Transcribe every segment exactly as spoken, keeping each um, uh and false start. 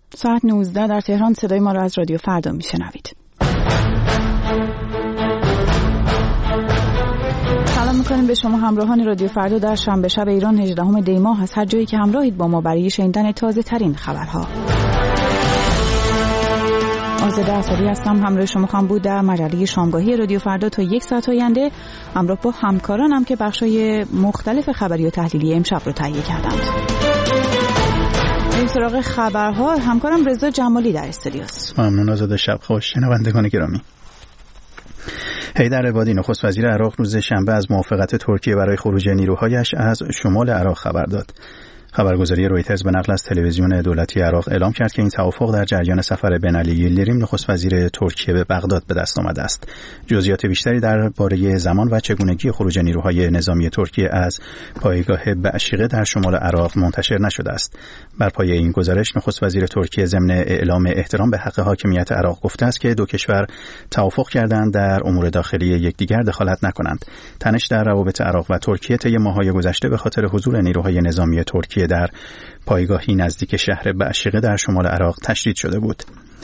ساعت نوزده در تهران. صدای ما را از رادیو فردا میشنوید. سلام میکنیم به شما همراهان رادیو فردا در شنبه شب ایران هجدهم دی ماه از هر جایی که همراهید با ما برای شنیدن تازه ترین خبرها. آزاده اسدی هستم، همراه شما خواهم بود در مجله شامگاهی رادیو فردا تا یک ساعت آینده، همراه با همکارانم که بخشای مختلف خبری و تحلیلی امشب رو تهیه کردند. بریم سراغ خبرها. همکارم رضا جمالی در استودیوست. ممنون آزاده، شب خوش. شنوندگان گرامی، حیدر عبادی نخست وزیر عراق روز شنبه از موافقت ترکیه برای خروج نیروهایش از شمال عراق خبر داد. خبرگزاری رویترز به نقل از تلویزیون دولتی عراق اعلام کرد که این توافق در جریان سفر بن‌علی یلدریم نخست وزیر ترکیه به بغداد به دست آمده است. جزئیات بیشتری درباره زمان و چگونگی خروج نیروهای نظامی ترکیه از پایگاه بعشیقه در شمال عراق منتشر نشده است. بر پایه این گزارش نخست وزیر ترکیه ضمن اعلام احترام به حق حاکمیت عراق گفته است که دو کشور توافق کردند در امور داخلی یکدیگر دخالت نکنند. تنش در روابط عراق و ترکیه طی ماه‌های گذشته به خاطر حضور نیروهای نظامی ترکیه در پایگاهی نزدیک شهر بعشیقه در شمال عراق تشدید شده بود.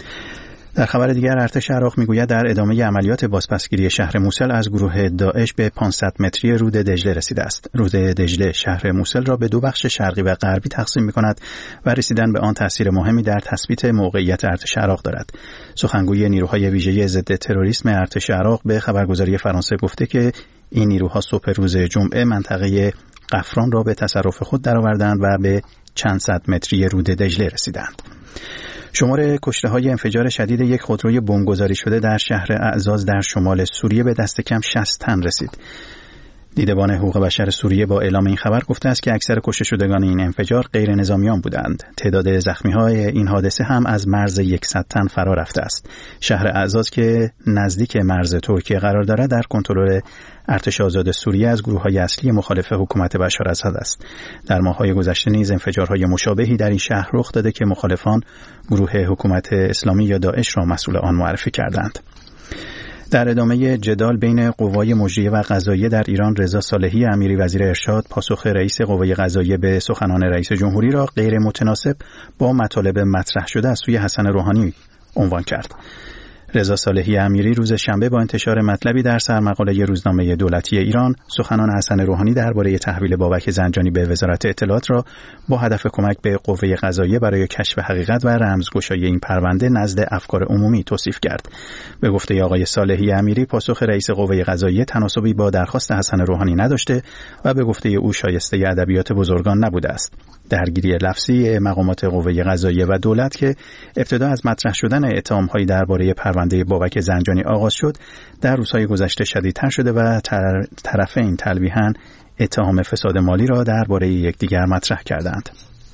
در خبر دیگر ارتش عراق میگوید در ادامه عملیات بازپسگیری شهر موصل از گروه داعش به پانصد متری رود دجله رسیده است. رود دجله شهر موصل را به دو بخش شرقی و غربی تقسیم می‌کند و رسیدن به آن تأثیر مهمی در تثبیت موقعیت ارتش عراق دارد. سخنگوی نیروهای ویژه ضد تروریسم ارتش عراق به خبرگزاری فرانسه گفته که این نیروها صبح روز جمعه منطقه قفران را به تصرف خود درآوردند و به چند صد متری رود دجله رسیدند. شمار کشته‌های انفجار شدید یک خودروی بمبگذاری شده در شهر اعزاز در شمال سوریه به دست کم شصت تن رسید. دیدبان حقوق بشر سوریه با اعلام این خبر گفته است که اکثر کشته شدگان این انفجار غیر نظامیان بودند. تعداد زخمی‌های این حادثه هم از مرز صد تن فرا رفته است. شهر اعزاز که نزدیک مرز ترکیه قرار دارد در کنترل ارتش آزاد سوریه از گروه‌های اصلی مخالف حکومت بشار اسد است. در ماه‌های گذشته نیز انفجارهای مشابهی در این شهر رخ داده که مخالفان گروه حکومت اسلامی یا داعش را مسئول آن معرفی کردند. در ادامه جدال بین قوای مجریه و قضاییه در ایران، رضا صالحی امیری وزیر ارشاد پاسخ رئیس قوه قضاییه به سخنان رئیس جمهوری را غیر متناسب با مطالب مطرح شده از سوی حسن روحانی عنوان کرد. رضا صالحی امیری روز شنبه با انتشار مطلبی در سرمقاله روزنامه دولتی ایران سخنان حسن روحانی درباره تحویل بابک زنجانی به وزارت اطلاعات را با هدف کمک به قوه قضاییه برای کشف حقیقت و رمزگشایی این پرونده نزد افکار عمومی توصیف کرد. به گفته آقای صالحی امیری، پاسخ رئیس قوه قضاییه تناسبی با درخواست حسن روحانی نداشته و به گفته او شایسته ادبیات بزرگان نبوده است. درگیری لفظی مقامات قوه قضاییه و دولت که ابتدا از مطرح شدن اتهام‌های درباره پرونده بابک زنجانی آغاز شد، در روزهای گذشته شدیدتر شده و طرفین تلویحاً اتهام فساد مالی را درباره یکدیگر مطرح کردند.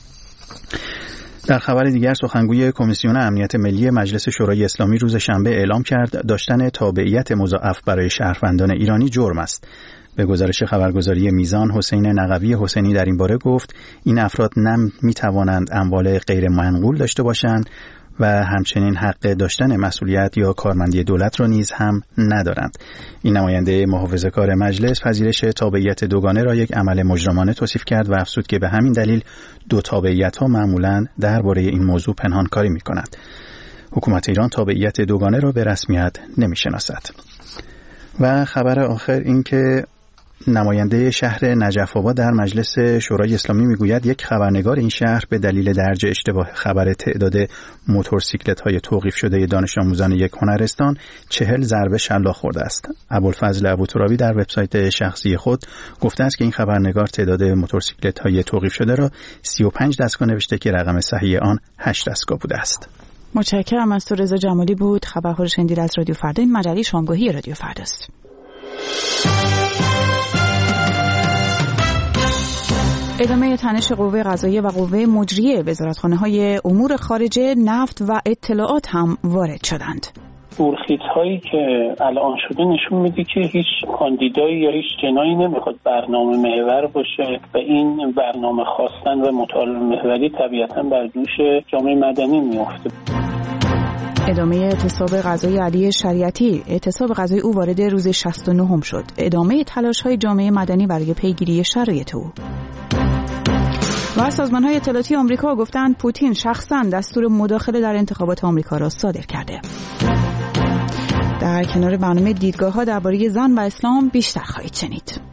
در خبر دیگر، سخنگوی کمیسیون امنیت ملی مجلس شورای اسلامی روز شنبه اعلام کرد داشتن تابعیت مضاعف برای شهروندان ایرانی جرم است. به گزارش خبرگزاری میزان، حسین نقوی حسینی در این باره گفت این افراد نه میتوانند اموال غیر منقول داشته باشند و همچنین حق داشتن مسئولیت یا کارمندی دولت را نیز هم ندارند. این نماینده محافظه‌کار مجلس پذیرش تابعیت دوگانه را یک عمل مجرمانه توصیف کرد و افزود که به همین دلیل دو تابعیت‌ها معمولاً درباره این موضوع پنهانکاری می‌کنند. حکومت ایران تابعیت دوگانه را به رسمیت نمی‌شناسد. و خبر آخر این که نماینده شهر نجف آباد در مجلس شورای اسلامی میگوید یک خبرنگار این شهر به دلیل درج اشتباه خبر تعداد موتورسیکلت‌های توقیف شده دانش آموزان یک هنرستان چهل ضربه شلاق خورده است. ابوالفضل ابوترابی در وبسایت شخصی خود گفته است که این خبرنگار تعداد موتورسیکلت‌های توقیف شده را سی و پنج دستگاه نوشته که رقم صحیح آن هشت دستگاه بوده است. متشکرم از تو رضا جمالی بود. خبرها رو شنیدید از رادیو فردا. این مجله شامگاهی رادیو فردا است. ادامه تنش قوه قضاییه و قوه مجریه، وزارتخانه‌های امور خارجه، نفت و اطلاعات هم وارد شدند. تورخیص‌هایی که الان شده نشون میده که هیچ کاندیدایی یا هیچ جنایی نمیخواد برنامه محور باشه و این برنامه خواستن و مطالبه محوری طبیعتاً بر دوش جامعه مدنی میفته. ادامه اعتصاب غذایی علی شریعتی، اعتصاب غذایی او وارد روز شصت و نه شد. ادامه تلاش‌های جامعه مدنی برای پیگیری شرایط او. و و سازمان‌های اطلاعاتی آمریکا گفتند پوتین شخصاً دستور مداخله در انتخابات آمریکا را صادر کرده. در کنار برنامه دیدگاه‌ها درباره زن و اسلام بیشتر خواهید شنید.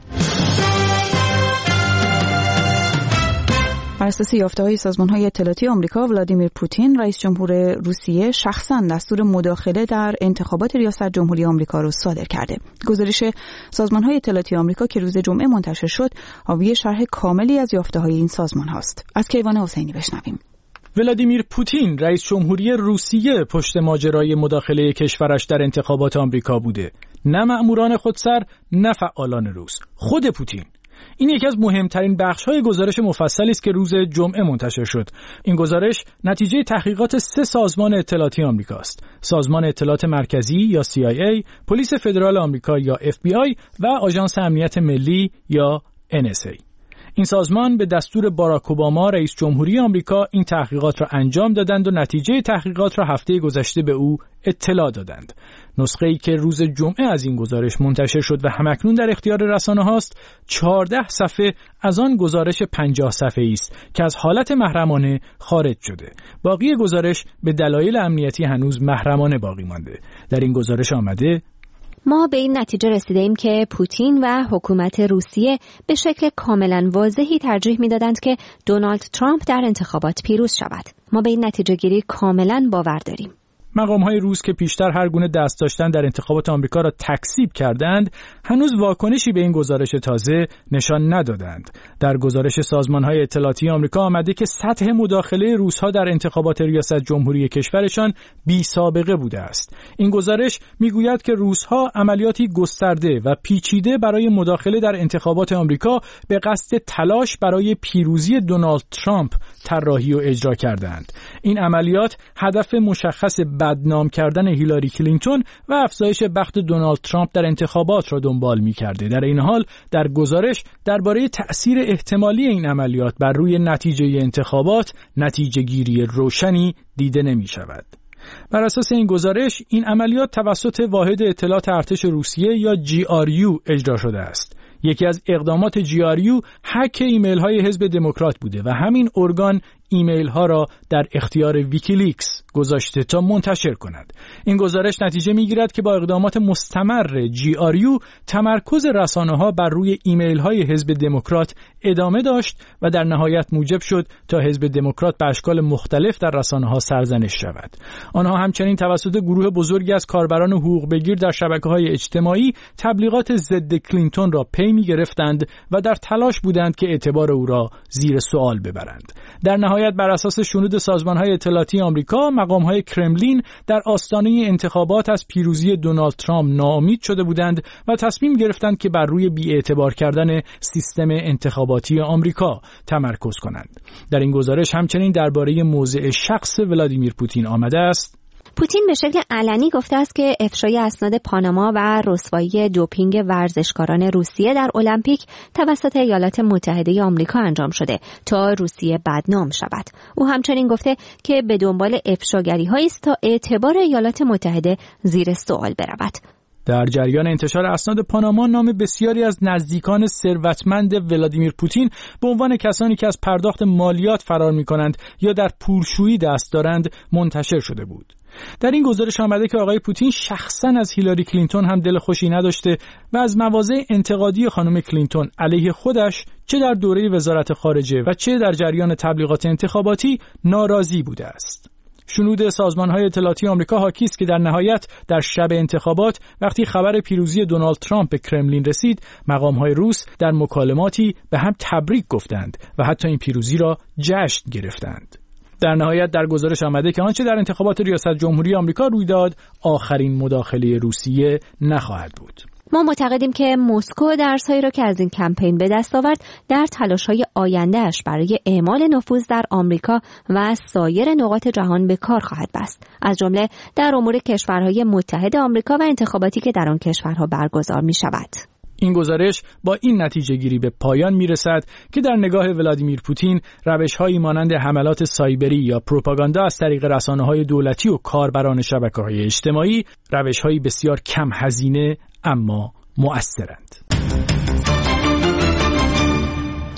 بر اساس یافته‌های سازمان‌های اطلاعاتی آمریکا، ولادیمیر پوتین رئیس جمهور روسیه شخصاً دستور مداخله در انتخابات ریاست جمهوری آمریکا را صادر کرده. گزارش سازمان‌های اطلاعاتی آمریکا که روز جمعه منتشر شد، حاوی شرح کاملی از یافته‌های این سازمان‌هاست. از کیوان حسینی بشنویم. ولادیمیر پوتین رئیس جمهوری روسیه پشت ماجرای مداخله کشورش در انتخابات آمریکا بوده، نه مأموران خودسر، نه فعالان روس، خود پوتین. این یکی از مهمترین بخش‌های گزارش مفصلی است که روز جمعه منتشر شد. این گزارش نتیجه تحقیقات سه سازمان اطلاعاتی آمریکا است: سازمان اطلاعات مرکزی یا سی آی ای، پلیس فدرال آمریکا یا اف بی آی و آژانس امنیت ملی یا ان اس ای. این سازمان به دستور باراک اوباما رئیس جمهوری آمریکا این تحقیقات را انجام دادند و نتیجه تحقیقات را هفته گذشته به او اطلاع دادند. نسخه‌ای که روز جمعه از این گزارش منتشر شد و همکنون در اختیار رسانه‌ها است، چهارده صفحه از آن گزارش پنجاه صفحه‌ای است که از حالت محرمانه خارج شده. باقی گزارش به دلایل امنیتی هنوز محرمانه باقی مانده. در این گزارش آمده: ما به این نتیجه رسیدیم که پوتین و حکومت روسیه به شکل کاملا واضحی ترجیح می‌دادند که دونالد ترامپ در انتخابات پیروز شود. ما به این نتیجه گیری کاملا باور داریم. مقام‌های روس که پیشتر هر گونه دست داشتن در انتخابات آمریکا را تکذیب کردند، هنوز واکنشی به این گزارش تازه نشان ندادند. در گزارش سازمان‌های اطلاعاتی آمریکا آمده که سطح مداخله روس‌ها در انتخابات ریاست جمهوری کشورشان بی سابقه بوده است. این گزارش می‌گوید که روس‌ها عملیاتی گسترده و پیچیده برای مداخله در انتخابات آمریکا به قصد تلاش برای پیروزی دونالد ترامپ طراحی و اجرا کردند. این عملیات هدف مشخص بدنام کردن هیلاری کلینتون و افزایش بخت دونالد ترامپ در انتخابات را دنبال می‌کرده. در این حال در گزارش درباره تأثیر احتمالی این عملیات بر روی نتیجه انتخابات نتیجه گیری روشنی دیده نمی‌شود. بر اساس این گزارش این عملیات توسط واحد اطلاعات ارتش روسیه یا جی آر یو اجرا شده است. یکی از اقدامات جی آر یو هک ایمیل های حزب دموکرات بوده و همین ارگان ایمیل ها را در اختیار ویکیلیکس گذاشته تا منتشر کند. این گزارش نتیجه میگیرد که با اقدامات مستمر جی آر یو تمرکز رسانه ها بر روی ایمیل های حزب دموکرات ادامه داشت و در نهایت موجب شد تا حزب دموکرات به اشکال مختلف در رسانه ها سرزنش شود. آنها همچنین توسط گروه بزرگی از کاربران حقوق بگیر در شبکه‌های اجتماعی تبلیغات ضد کلینتون را پی می‌گرفتند و در تلاش بودند که اعتبار او را زیر سوال ببرند. در نهایت بر اساس شنود سازمان‌های اطلاعاتی آمریکا، مقام‌های کرملین در آستانه انتخابات از پیروزی دونالد ترامپ ناامید شده بودند و تصمیم گرفتند که بر روی بی‌اعتبار کردن سیستم انتخاباتی آمریکا تمرکز کنند. در این گزارش همچنین درباره موضع شخص ولادیمیر پوتین آمده است: پوتین به شکل علنی گفته است که افشای اسناد پاناما و رسوایی دوپینگ ورزشکاران روسیه در المپیک توسط ایالات متحده آمریکا انجام شده تا روسیه بدنام شود. او همچنین گفته که به دنبال افشاگری‌هایی است تا اعتبار ایالات متحده زیر سوال برود. در جریان انتشار اسناد پاناما، نام بسیاری از نزدیکان ثروتمند ولادیمیر پوتین به عنوان کسانی که از پرداخت مالیات فرار می‌کنند یا در پولشویی دست دارند منتشر شده بود. در این گزارش آمده که آقای پوتین شخصاً از هیلاری کلینتون هم دل خوشی نداشته و از مواضع انتقادی خانم کلینتون علیه خودش چه در دوره وزارت خارجه و چه در جریان تبلیغات انتخاباتی ناراضی بوده است. شنود سازمان‌های اطلاعاتی آمریکا حاکی است که در نهایت در شب انتخابات وقتی خبر پیروزی دونالد ترامپ به کرملین رسید، مقام‌های روس در مکالماتی به هم تبریک گفتند و حتی این پیروزی را جشن گرفتند. در نهایت در گزارش آمده که آنچه در انتخابات ریاست جمهوری آمریکا روی داد آخرین مداخله روسیه نخواهد بود. ما معتقدیم که مسکو درسایی را که از این کمپین به دست آورد در تلاش‌های آینده‌اش برای اعمال نفوذ در آمریکا و سایر نقاط جهان به کار خواهد بست، از جمله در امور کشورهای متحد آمریکا و انتخاباتی که در آن کشورها برگزار می‌شود. این گزارش با این نتیجه گیری به پایان میرسد که در نگاه ولادیمیر پوتین روش‌هایی مانند حملات سایبری یا پروپاگاندا از طریق رسانه‌های دولتی و کاربران شبکه‌های اجتماعی روش‌هایی بسیار کم هزینه اما مؤثرند.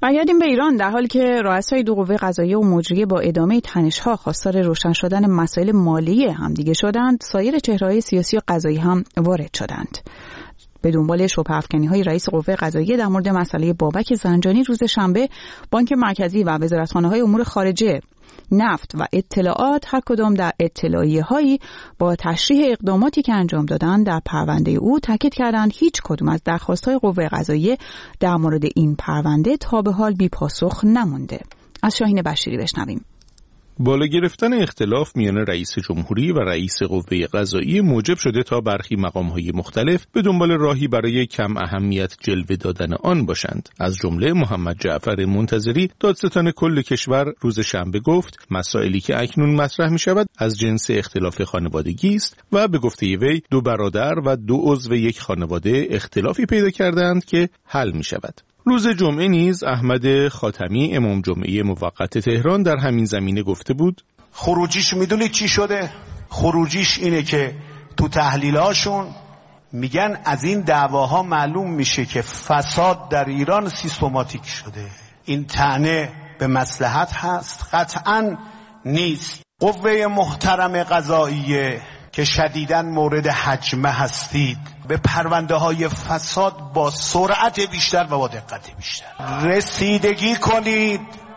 برگردیم به ایران. در حالی که رؤسای دو قوه قضاییه و مجریه با ادامه تنش‌ها خواستار روشن شدن مسائل مالی همدیگه شدند، سایر چهره‌های سیاسی و قضایی هم وارد شدند. به دنبال شبهه افکنی‌های رئیس قوه قضاییه در مورد مسئله بابک زنجانی، روز شنبه بانک مرکزی و وزارتخانه‌های امور خارجه، نفت و اطلاعات هر کدام در اطلاعیه‌هایی با تشریح اقداماتی که انجام دادند در پرونده او تاکید کردند هیچ کدام از درخواست‌های قوه قضاییه در مورد این پرونده تا به حال بی‌پاسخ نمونده. از شاهین بشیری بشنویم. بالا گرفتن اختلاف میان رئیس جمهوری و رئیس قوه قضاییه موجب شده تا برخی مقام‌های مختلف به دنبال راهی برای کم اهمیت جلوه دادن آن باشند. از جمله محمد جعفر منتظری، دادستان کل کشور، روز شنبه گفت مسائلی که اکنون مطرح می‌شود از جنس اختلاف خانوادگی است و به گفته وی دو برادر و دو عضو یک خانواده اختلافی پیدا کردند که حل می‌شود. روز جمعه نیز احمد خاتمی، امام جمعه موقت تهران، در همین زمینه گفته بود خروجیش میدونید چی شده؟ خروجیش اینه که تو تحلیلاشون میگن از این دعواها معلوم میشه که فساد در ایران سیستماتیک شده. این طعنه به مصلحت هست؟ قطعاً نیست. قوه محترم قضاییه که شدیداً مورد هجمه هستید، به پرونده های فساد با سرعت بیشتر و با دقت بیشتر رسیدگی کنید،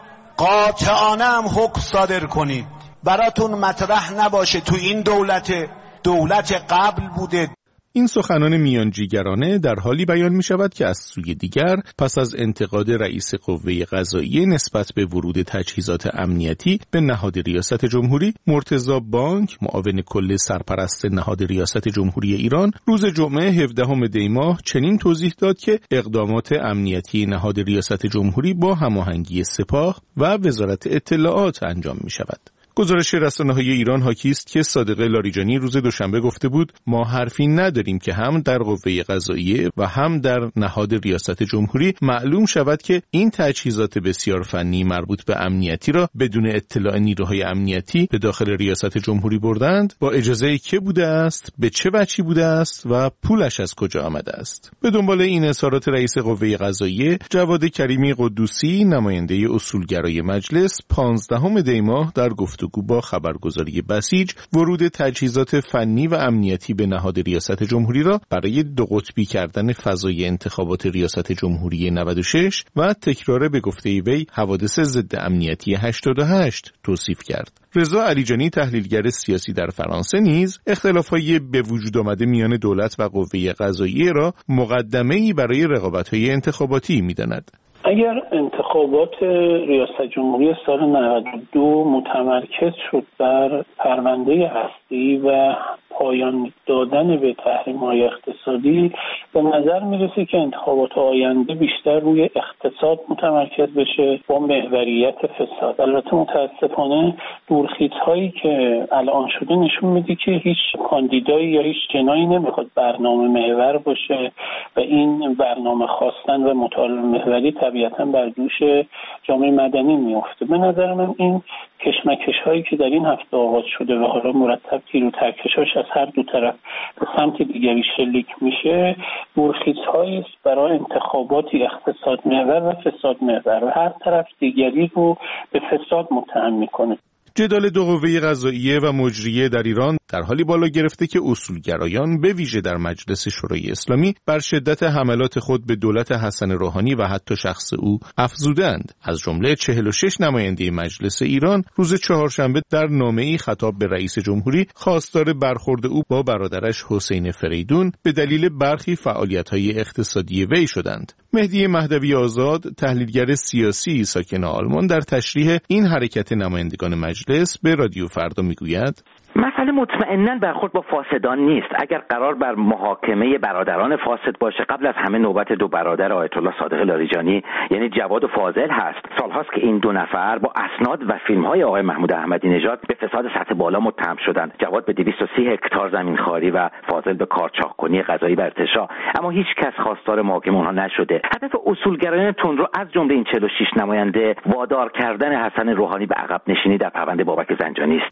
قاطعانه هم حکم صادر کنید. براتون مطرح نباشه تو این دولت دولت قبل بوده. این سخنان میانجیگرانه در حالی بیان می شود که از سوی دیگر پس از انتقاد رئیس قوه قضاییه نسبت به ورود تجهیزات امنیتی به نهاد ریاست جمهوری، مرتضی بانک، معاون کل سرپرست نهاد ریاست جمهوری ایران، روز جمعه هفدهم دی ماه چنین توضیح داد که اقدامات امنیتی نهاد ریاست جمهوری با هماهنگی سپاه و وزارت اطلاعات انجام می شود. گزارش رسانه‌های ایران حاکی است که صادق لاریجانی روز دوشنبه گفته بود ما حرفی نداریم که هم در قوه قضاییه و هم در نهاد ریاست جمهوری معلوم شود که این تجهیزات بسیار فنی مربوط به امنیتی را بدون اطلاع نیروهای امنیتی به داخل ریاست جمهوری بردند، با اجازه که بوده است، به چه وجهی بوده است و پولش از کجا آمده است. به دنبال این اظهارات رئیس قوه قضاییه، جواد کریمی قدوسی، نماینده اصولگرای مجلس، پانزدهم دی ماه در گفت با خبرگزاری بسیج ورود تجهیزات فنی و امنیتی به نهاد ریاست جمهوری را برای دو قطبی کردن فضای انتخابات ریاست جمهوری نود و شش و تکرار به گفته وی حوادث ضد امنیتی هشتاد و هشت توصیف کرد. رضا علیجانی، تحلیلگر سیاسی در فرانسه، نیز اختلاف‌های به وجود آمده میان دولت و قوه قضاییه را مقدمه‌ای برای رقابت‌های انتخاباتی می‌داند. اگر انتخابات ریاست جمهوری سال نود و دو متمرکز شد بر پرونده هستی و پایان دادن به تحریم‌های اقتصادی، به نظر میرسه که انتخابات آینده بیشتر روی اقتصاد متمرکز بشه با محوریت فساد. البته متاسفانه دورخیزهایی که الان شده نشون میده که هیچ کاندیدایی یا هیچ جنایی نمیخواد برنامه محور باشه و این برنامه خواستن و مطالبه محوری طبیعتاً بر دوش جامعه مدنی میفته. به نظر من این کشمکش هایی که در این هفته آغاز شده و حالا مرتب تیر و ترکشاش از هر دو طرف به سمت دیگری شلیک میشه، برخیزهایی است برای انتخاباتی اقتصاد محور و فساد محور و هر طرف دیگری رو به فساد متهم میکنه. جدال دو قوه قضاییه و مجریه در ایران در حالی بالا گرفته که اصولگرایان به ویژه در مجلس شورای اسلامی بر شدت حملات خود به دولت حسن روحانی و حتی شخص او افزودند. از جمله چهل و شش نماینده مجلس ایران روز چهارشنبه در نامه‌ای خطاب به رئیس جمهوری خواستار برخورد او با برادرش حسین فریدون به دلیل برخی فعالیت‌های اقتصادی وی شدند. مهدی مهدوی آزاد، تحلیلگر سیاسی ساکن آلمان، در تشریح این حرکت نمایندگان مجلس به رادیو فردا میگوید مسئله مطمئناً برخورد با فاسدان نیست. اگر قرار بر محاکمه برادران فاسد باشه، قبل از همه نوبت دو برادر آیت الله صادق لاریجانی یعنی جواد و فاضل هست. سالهاست که این دو نفر با اسناد و فیلم‌های آقای محمود احمدی نژاد به فساد سطح بالا متهم شدند. جواد به دویست و سی هکتار زمینخواری و فاضل به کارچاخ‌کنی قضایی و ارتشاء، اما هیچ کس خواستار محاکمه اونها نشده. هدف اصولگرایان تندرو از جمله این چهل و شش نماینده وادار کردن حسن روحانی به عقب نشینی در پرونده بابک زنجانی است.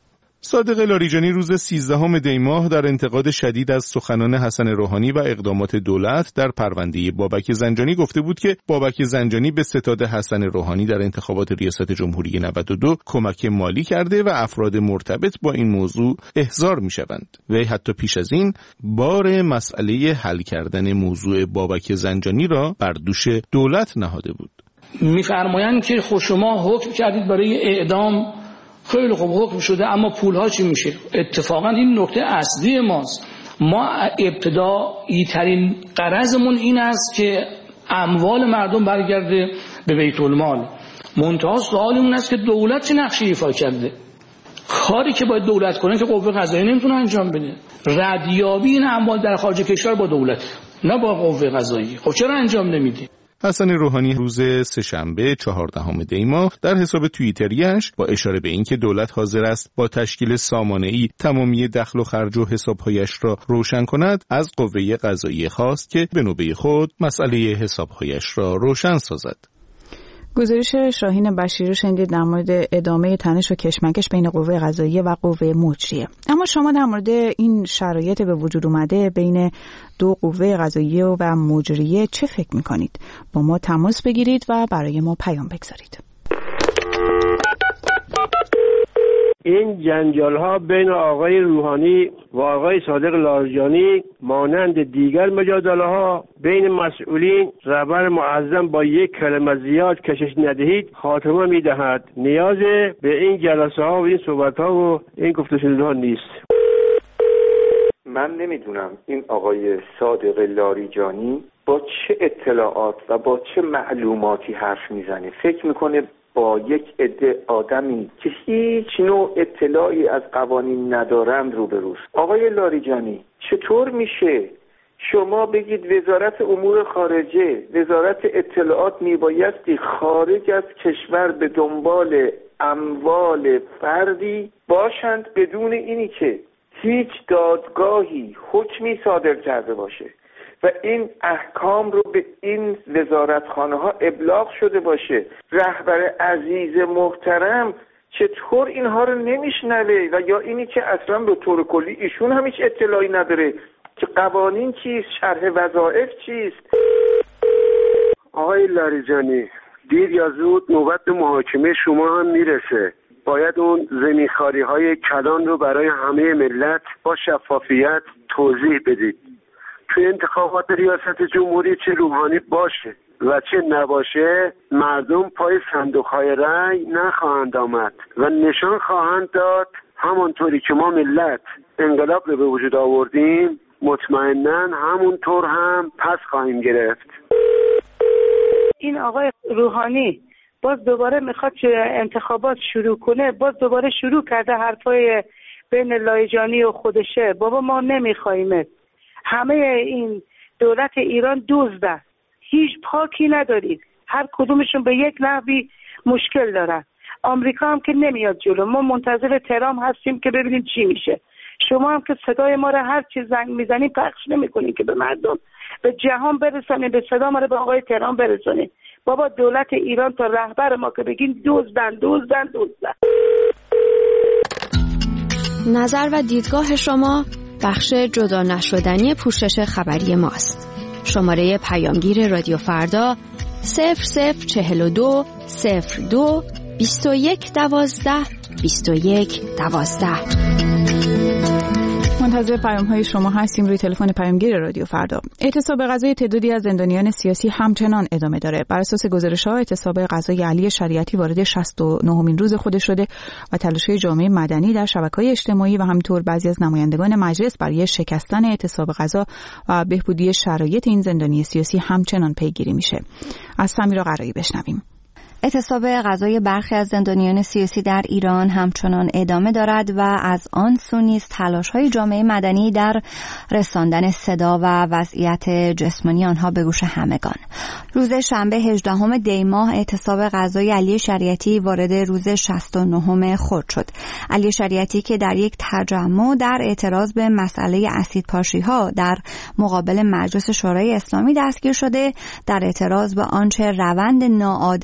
صادق لاریجانی روز سیزدهم دی ماه در انتقاد شدید از سخنان حسن روحانی و اقدامات دولت در پرونده بابک زنجانی گفته بود که بابک زنجانی به ستاد حسن روحانی در انتخابات ریاست جمهوری نود و دو کمک مالی کرده و افراد مرتبط با این موضوع احضار می‌شوند. وی حتی پیش از این بار مسئله حل کردن موضوع بابک زنجانی را بر دوش دولت نهاده بود. می‌فرمایند که خود شما حکم کردید برای اعدام، خیلی خوب حکم شده، اما پول‌ها چی میشه؟ اتفاقا این نکته اصلی ماست. ما ابتدایی ترین غرضمون این است که اموال مردم برگرده به بیت المال. منتها سوال اون است که دولت چه نقشی ایفا کرده؟ کاری که باید دولت کنه که قوه قضاییه نمیتونه انجام بده. ردیابی این اموال در خارج کشور با دولت، نه با قوه قضاییه. خب چرا انجام نمیدی؟ حسن روحانی روز سه‌شنبه چهاردهم دی ماه در حساب توییتریش با اشاره به اینکه دولت حاضر است با تشکیل سامانه‌ای تمامی دخل و خرج و حساب‌هایش را روشن کند، از قوه قضاییه خواست که به نوبه خود مسئله حساب‌هایش را روشن سازد. گزارش شاهین بشیر رو شنیدید در مورد ادامه تنش و کشمکش بین قوه قضاییه و قوه مجریه. اما شما در مورد این شرایط به وجود اومده بین دو قوه قضاییه و مجریه چه فکر میکنید؟ با ما تماس بگیرید و برای ما پیام بگذارید. این جنجال ها بین آقای روحانی و آقای صادق لاریجانی مانند دیگر مجادله ها بین مسئولین رهبر معظم با یک کلمه زیاد کشش ندهید خاتمه میدهد. نیاز به این جلسه ها و این صحبت ها و این گفته شنوده ها نیست. من نمیدونم این آقای صادق لاریجانی با چه اطلاعات و با چه معلوماتی حرف میزنه. فکر میکنه با یک عده آدمی که هیچ نوع اطلاعی از قوانین ندارند روبروست. آقای لاریجانی، چطور میشه شما بگید وزارت امور خارجه، وزارت اطلاعات میبایستی خارج از کشور به دنبال اموال فردی باشند بدون اینی که هیچ دادگاهی حکمی صادر کرده باشه و این احکام رو به این وزارتخانه ها ابلاغ شده باشه؟ رهبر عزیز محترم چطور اینها رو نمیشنوه؟ و یا اینی که اصلا به طور کلی ایشون هم هیچ اطلاعی نداره که قوانین چیست، شرح وظایف چیست؟ آقای لاریجانی، دیر یا زود نوبت به محاکمه شما هم میرسه. باید اون زمینخواری های کلان رو برای همه ملت با شفافیت توضیح بدید. توی انتخابات ریاست جمهوری چه روحانی باشه و چه نباشه، مردم پای صندوق‌های رأی نخواهند آمد و نشان خواهند داد همونطوری که ما ملت انقلاب رو به وجود آوردیم، مطمئناً همونطور هم پس خواهیم گرفت. این آقای روحانی باز دوباره میخواد انتخابات شروع کنه، باز دوباره شروع کرده حرفای بین لاریجانی و خودشه. بابا ما نمیخوایمت. همه این دولت ایران دزده، هیچ پاکی ندارید، هر کدومشون به یک نحوی مشکل دارن. آمریکا هم که نمیاد جلو، ما منتظر تهران هستیم که ببینیم چی میشه. شما هم که صدای ما رو هر چی زنگ میزنی پخش نمیکنین که به مردم، به جهان برسونین، به صدا ما رو به آقای تهران برسونین. بابا دولت ایران تا رهبر ما که بگین دزدن دزدن دزدن. نظر و دیدگاه شما بخش جدا نشدنی پوشش خبری ماست. شماره پیامگیر رادیو فردا صفر صفر چهل و دو صفر دو بیست و یک دوازده بیست و یک دوازده. منتظر پیام های شما هستیم روی تلفن پیامگیر رادیو فردا. اعتصاب قضایی تعدادی از زندانیان سیاسی همچنان ادامه داره. بر اساس گزارش ها اعتصاب قضایی علی شریعتی وارد شصت و نهمین روز خودش شده و تلاش‌های جامعه مدنی در شبکه‌های اجتماعی و همینطور بعضی از نمایندگان مجلس برای شکستن اعتصاب قضا و بهبودی شرایط این زندانی سیاسی همچنان پیگیری میشه. از سمیرا قرایی بشنویم. اعتصاب قضایی برخی از زندانیان سیاسی در ایران همچنان ادامه دارد و از آن سو نیز تلاش‌های جامعه مدنی در رساندن صدا و وضعیت جسمانی آنها به گوش همگان. روز شنبه هجدهم دی ماه اعتصاب قضایی علی شریعتی وارد روز شصت و نهم خود شد. علی شریعتی که در یک تجمع در اعتراض به مسئله اسیدپاشی‌ها در مقابل مجلس شورای اسلامی دستگیر شده، در اعتراض به آنچه روند ناعادلانه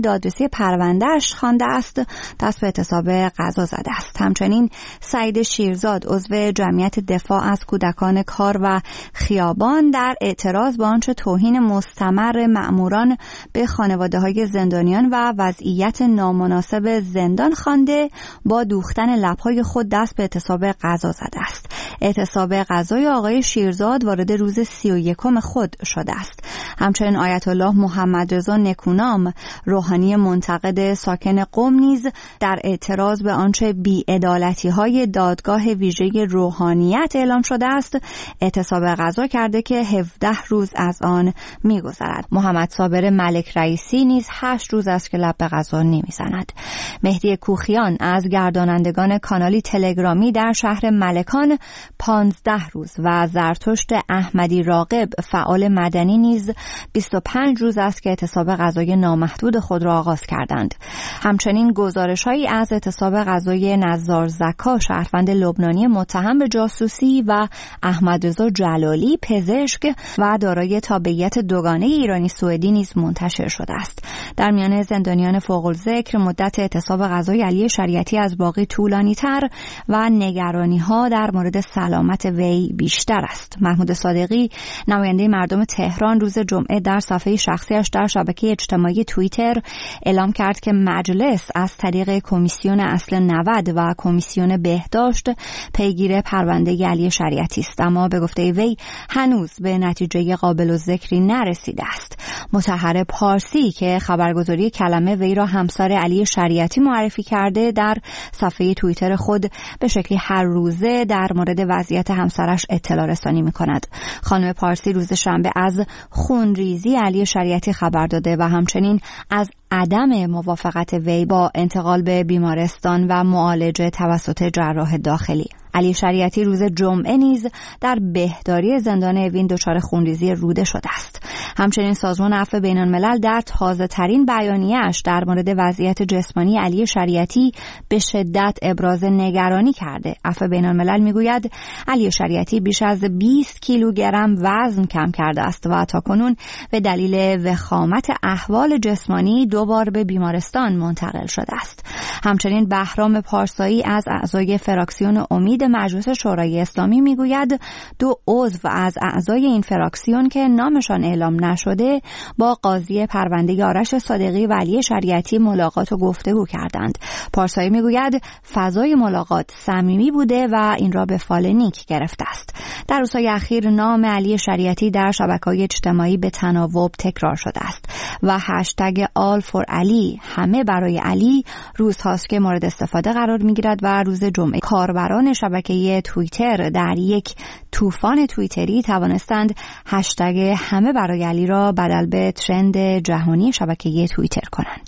دادرسی پروندهش خوانده است دست به اعتصاب غذا زده است. همچنین سعید شیرزاد عضو جمعیت دفاع از کودکان کار و خیابان در اعتراض به آنچه توهین مستمر مأموران به خانواده‌های زندانیان و وضعیت نامناسب زندان خوانده با دوختن لب‌های خود دست به اعتصاب غذا زده است. اعتصاب غذای آقای شیرزاد وارد روز سی و یکم خود شده است. همچنین آیت الله محمد رضا نکونام روحانی منتقد ساکن قم نیز در اعتراض به آنچه بی‌عدالتی‌های دادگاه ویژه روحانیت اعلام شده است اعتصاب غذا کرده که هفده روز از آن می‌گذرد. محمد صابر ملک رئیسی نیز هشت روز است که لب به غذا نمی‌زند. مهدی کوخیان از گردانندگان کانالی تلگرامی در شهر ملکان پانزده روز و زرتشت احمدی راغب فعال مدنی نیز بیست و پنج روز است که اعتصاب غذای نامحدود خود را آغاز کردند. همچنین گزارش‌هایی از اعتصاب غذای نزار زکا شهروند لبنانی متهم به جاسوسی و احمد رضا جلالی پزشک و دارای تابعیت دوگانه ایرانی سوئدی نیز منتشر شده است. در میان زندانیان فوق الذکر مدت اعتصاب غذای علی شریعتی از باقی طولانی‌تر و نگرانی‌ها در مورد سلامت وی بیشتر است. محمود صادقی نماینده مردم تهران روز جمعه در صفحه شخصیش در شبکه اجتماعی توییتر اعلام کرد که مجلس از طریق کمیسیون اصل نود و کمیسیون بهداشت پیگیر پرونده علی شریعتی است، اما به گفته وی هنوز به نتیجه قابل الذکری نرسیده است. مطهر پارسی که خبرگزاری کلمه وی را همسر علی شریعتی معرفی کرده در صفحه توییتر خود به شکلی هر روزه در مورد وضعیت همسرش اطلاع رسانی می کند. خانم پارسی روز شنبه از خونریزی علی شریعتی خبر داده و همچنین از عدم موافقت وی با انتقال به بیمارستان و معالجه توسط جراح داخلی. علی شریعتی روز جمعه نیز در بهداری زندان اوین دچار خونریزی روده شده است. همچنین سازمان عفو بین‌الملل در تازه ترین بیانیه‌اش در مورد وضعیت جسمانی علی شریعتی به شدت ابراز نگرانی کرده. عفو بین‌الملل میگوید علی شریعتی بیش از بیست کیلوگرم وزن کم کرده است و تاکنون به دلیل وخامت احوال جسمانی دو بار به بیمارستان منتقل شده است. همچنین بهرام پارسایی از اعضای فراکسیون امید مجلس شورای اسلامی میگوید دو عضو از اعضای این فراکسیون که نامشان اعلام نشده با قاضی پرونده آرش صادقی و علی شریعتی ملاقات و گفتگو کردند. پارسایی میگوید فضای ملاقات صمیمی بوده و این را به فال نیک گرفته است. در روزهای اخیر نام علی شریعتی در شبکه‌های اجتماعی به تناوب تکرار شده است و هشتگ آل فور علی همه برای علی روزهاست که مورد استفاده قرار میگیرد و روز جمعه کاربران شبکه توییتر در یک طوفان توییتری توانستند هشتگ همه برای علی را بدل به ترند جهانی شبکه توییتر کنند.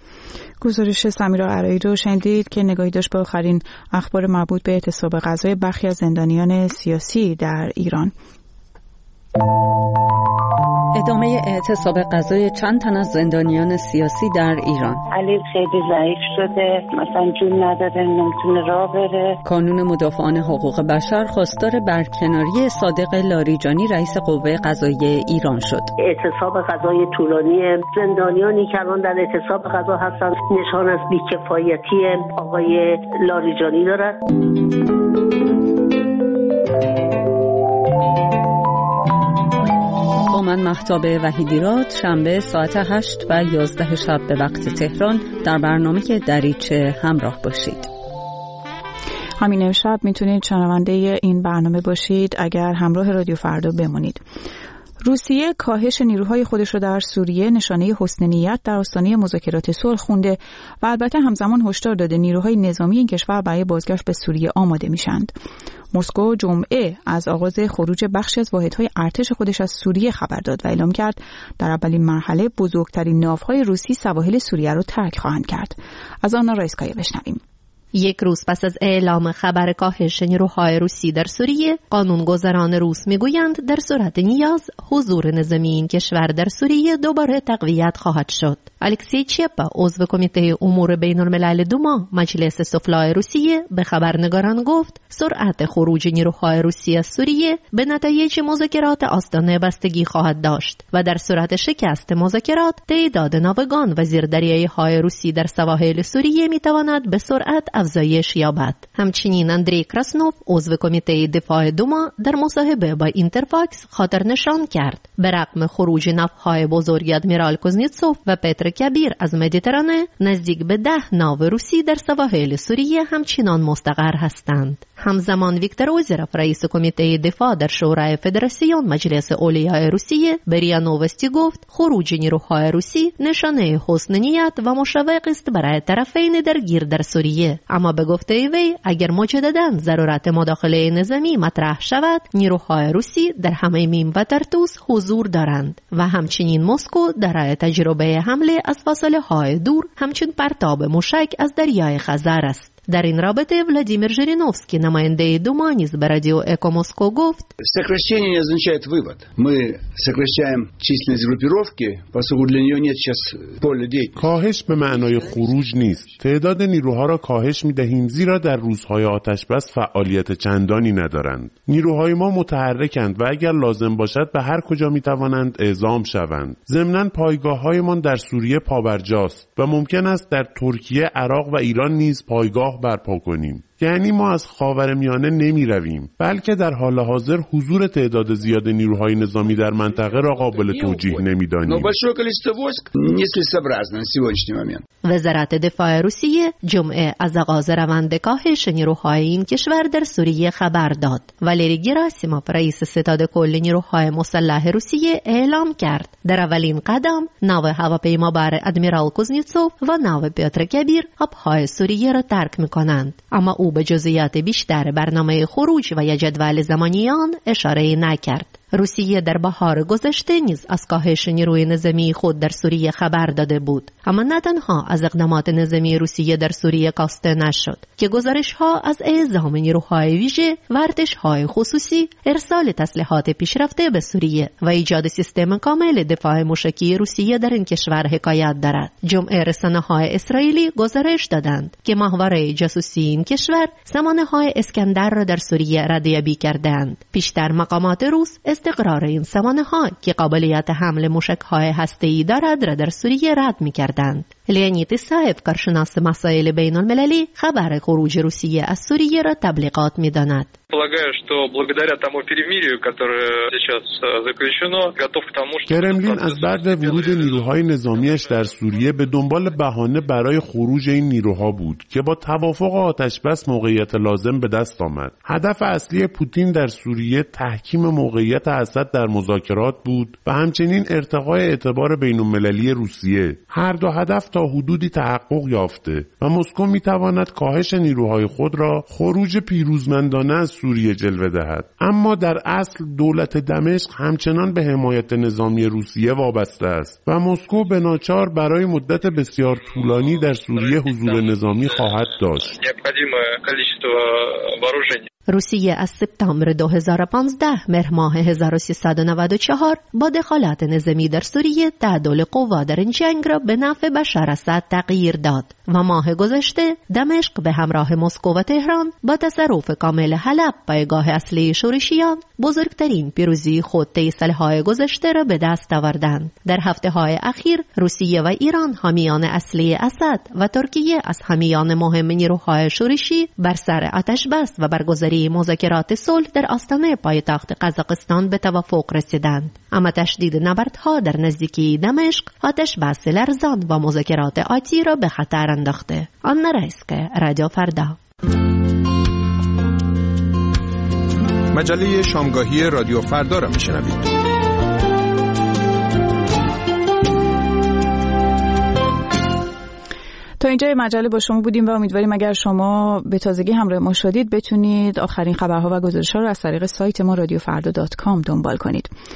گزارش سمیرا عرایی رو شنیدید که نگاهی داشت به آخرین اخبار مربوط به اعتصاب غذای برخی از زندانیان سیاسی در ایران. ادامه اعتصاب غذای چند تن از زندانیان سیاسی در ایران. علی خیلی ضعیف شده، مثلا جون نداره، نمیتونه راه بره. کانون مدافعان حقوق بشر خواستار برکناری صادق لاریجانی رئیس قوه قضاییه ایران شد. اعتصاب غذای طولانی زندانیانی که الان در اعتصاب غذا هستند نشان از بی‌کفایتی آقای لاریجانی دارد. من مهتاب وحیدیراد شنبه ساعت هشت و یازده شب به وقت تهران در برنامه دریچه همراه باشید. همین امشب میتونید شنونده این برنامه باشید اگر همراه رادیو فردا بمونید. روسیه کاهش نیروهای خودش را در سوریه نشانه حسن نیت در آستانه مذاکرات صلح خونده و البته همزمان هشدار داده نیروهای نظامی این کشور برای بازگشت به سوریه آماده میشند. مسکو جمعه از آغاز خروج بخشی از واحدهای ارتش خودش از سوریه خبر داد و اعلام کرد در اولین مرحله بزرگترین ناوهای روسی سواحل سوریه را ترک خواهند کرد. از آن رایسکای بشنویم. یک روز پس از اعلام خبر کاهش نیروهای روسی در سوریه، قانونگذاران روس میگویند در صورت نیاز حضور نظامی این کشور در سوریه دوباره تقویت خواهد شد. الکسی چپا، عضو کمیته امور بین الملل دوما مجلس سفلای روسیه، به خبرنگاران گفت سرعت خروج نیروهای روسی از سوریه به نتایج مذاکرات آستانه بستگی خواهد داشت و در صورت شکست مذاکرات تعداد ناوگان و زیردریایی‌های روسی در سواحل سوریه میتواند به سرعت افزایش یابد. همچنین اندری کراسنوف، عضو کمیته دفاع دوما، در مصاحبه با اینترفاکس خاطر نشان کرد به رغم خروج ناوهای بزرگ ادمیرال کوزنیتسوف و پتر کبیر از مدیترانه، نزدیک به ده ناو روسی در سواحل سوریه همچنان مستقر هستند. همزمان ویکتور اوزیروف، رئیس کمیته دفاع در شورای فدراسیون مجلس اولیای روسیه، به ریا نووستی گفت خروج نیروهای روسی نشانه حسن نیت و مشوق است برای طرفین درگیر در سوریه، اما به گفته وی اگر مجددا ضرورت مداخله نظامی مطرح شود، نیروهای روسی در حمیمیم و ترتوس حضور دارند و همچنین مسکو دارای تجربه حمله از فاصله های دور همچون پرتاب موشک از دریای خزر است. در این رابطه ولادیمیر ژیرینوفسکی، نماینده دوما، نیز به رادیو اکو مسکو گفت: сокращение не означает вывод. Мы сокращаем численность группировки, поскольку для нее нет сейчас поля деятельности. کاهش به معنای خروج نیست. تعداد نیروها را کاهش می‌دهیم زیرا در روزهای آتش‌بس فعالیت چندانی ندارند. نیروهای ما متحرکند و اگر لازم باشد به هر کجا می‌توانند اعزام شوند. ضمناً پایگاه‌هایمان در سوریه پابرجاست و ممکن است در ترکیه، عراق و ایران نیز پایگاه برپا کنیم. یعنی ما از خاورمیانه نمی رویم، بلکه در حال حاضر حضور تعداد زیاد نیروهای نظامی در منطقه را قابل توجیه نمی دانیم. وزارت دفاع روسیه جمعه از آغاز روند کاهش نیروهای این کشور در سوریه خبر داد. والری گراسیموف، رئیس ستاد کل نیروهای مسلح روسیه، اعلام کرد در اولین قدم ناو هواپیمابر ادمیرال کوزنیتسوف و ناو پیتر کبیر آبهای سوریه را ترک می کنند، اما او به جزئیات بیشتر برنامه خروج و یا جدول زمانی آن اشاره نکرد. روسیه در بهار گذشته نیز از کاهش نیروی نظامی خود در سوریه خبر داده بود، اما نه تنها از اقدامات نظامی روسیه در سوریه کاسته نشد که گزارش‌ها از اعزام نیروهای ویژه و ارتش‌های خصوصی، ارسال تسلیحات پیشرفته به سوریه و ایجاد سیستم کامل دفاع موشکی روسیه در این کشور حکایت دارد. جمعه رسانه‌های اسرائیلی گزارش دادند که ماهواره جاسوسی این کشور سامانه‌های اسکندر را در سوریه ردیابی کردند. پیشتر مقامات روس استقرار این سامانه‌ها که قابلیت حمل موشک‌های هسته‌ای دارد را در سوریه رد می‌کردند. لیانید صاحب، کارشناس مسائل بین المللی، خبر خروج روسیه از سوریه را تبلیغات می‌داند. کرملین از بعد ورود نیروهای نظامیش در سوریه به دنبال بهانه برای خروج این نیروها بود که با توافق آتشبس موقعیت لازم به دست آمد. هدف اصلی پوتین در سوریه تحکیم موقعیت اسد در مذاکرات بود و همچنین ارتقای اعتبار بین‌المللی روسیه. هر دو هدف تا حدودی تحقق یافته و مسکو می‌تواند کاهش نیروهای خود را خروج پیروزمندانه از سوریه جلوه دهد، اما در اصل دولت دمشق همچنان به حمایت نظامی روسیه وابسته است و مسکو به ناچار برای مدت بسیار طولانی در سوریه حضور نظامی خواهد داشت. روسیه از سپتامبر دو هزار و پانزده مهر ماه هزار و سیصد و نود و چهار با دخالت نظامی در سوریه تعادل قوا در این جنگ را به نفع بشار اسد تغییر داد و ماه گذشته دمشق به همراه مسکو و تهران با تصرف کامل حلب، پایگاه اصلی شورشیان، بزرگترین پیروزی خود طی سالهای گذشته را به دست آوردند. در هفته‌های اخیر روسیه و ایران، حامیان اصلی اسد، و ترکیه از حامیان مهم نیروهای شورشی بر سر آتش‌بس و برگزاری مذاکرات صلح در آستانه پایتخت قزاقستان به توافق رسیدند، اما تشدید نبردها در نزدیکی دمشق آتش‌بس لرزان و مذاکرات آتی را به خطر انداخته. آنا رایسکه، رادیو فردا. مجله شامگاهی رادیو فردا را میشنوید. تا اینجا مجله با شما بودیم و امیدواریم اگر شما به تازگی همراه ما شدید بتونید آخرین خبرها و گزارش‌ها رو از طریق سایت ما رادیو فردا دات کام دنبال کنید.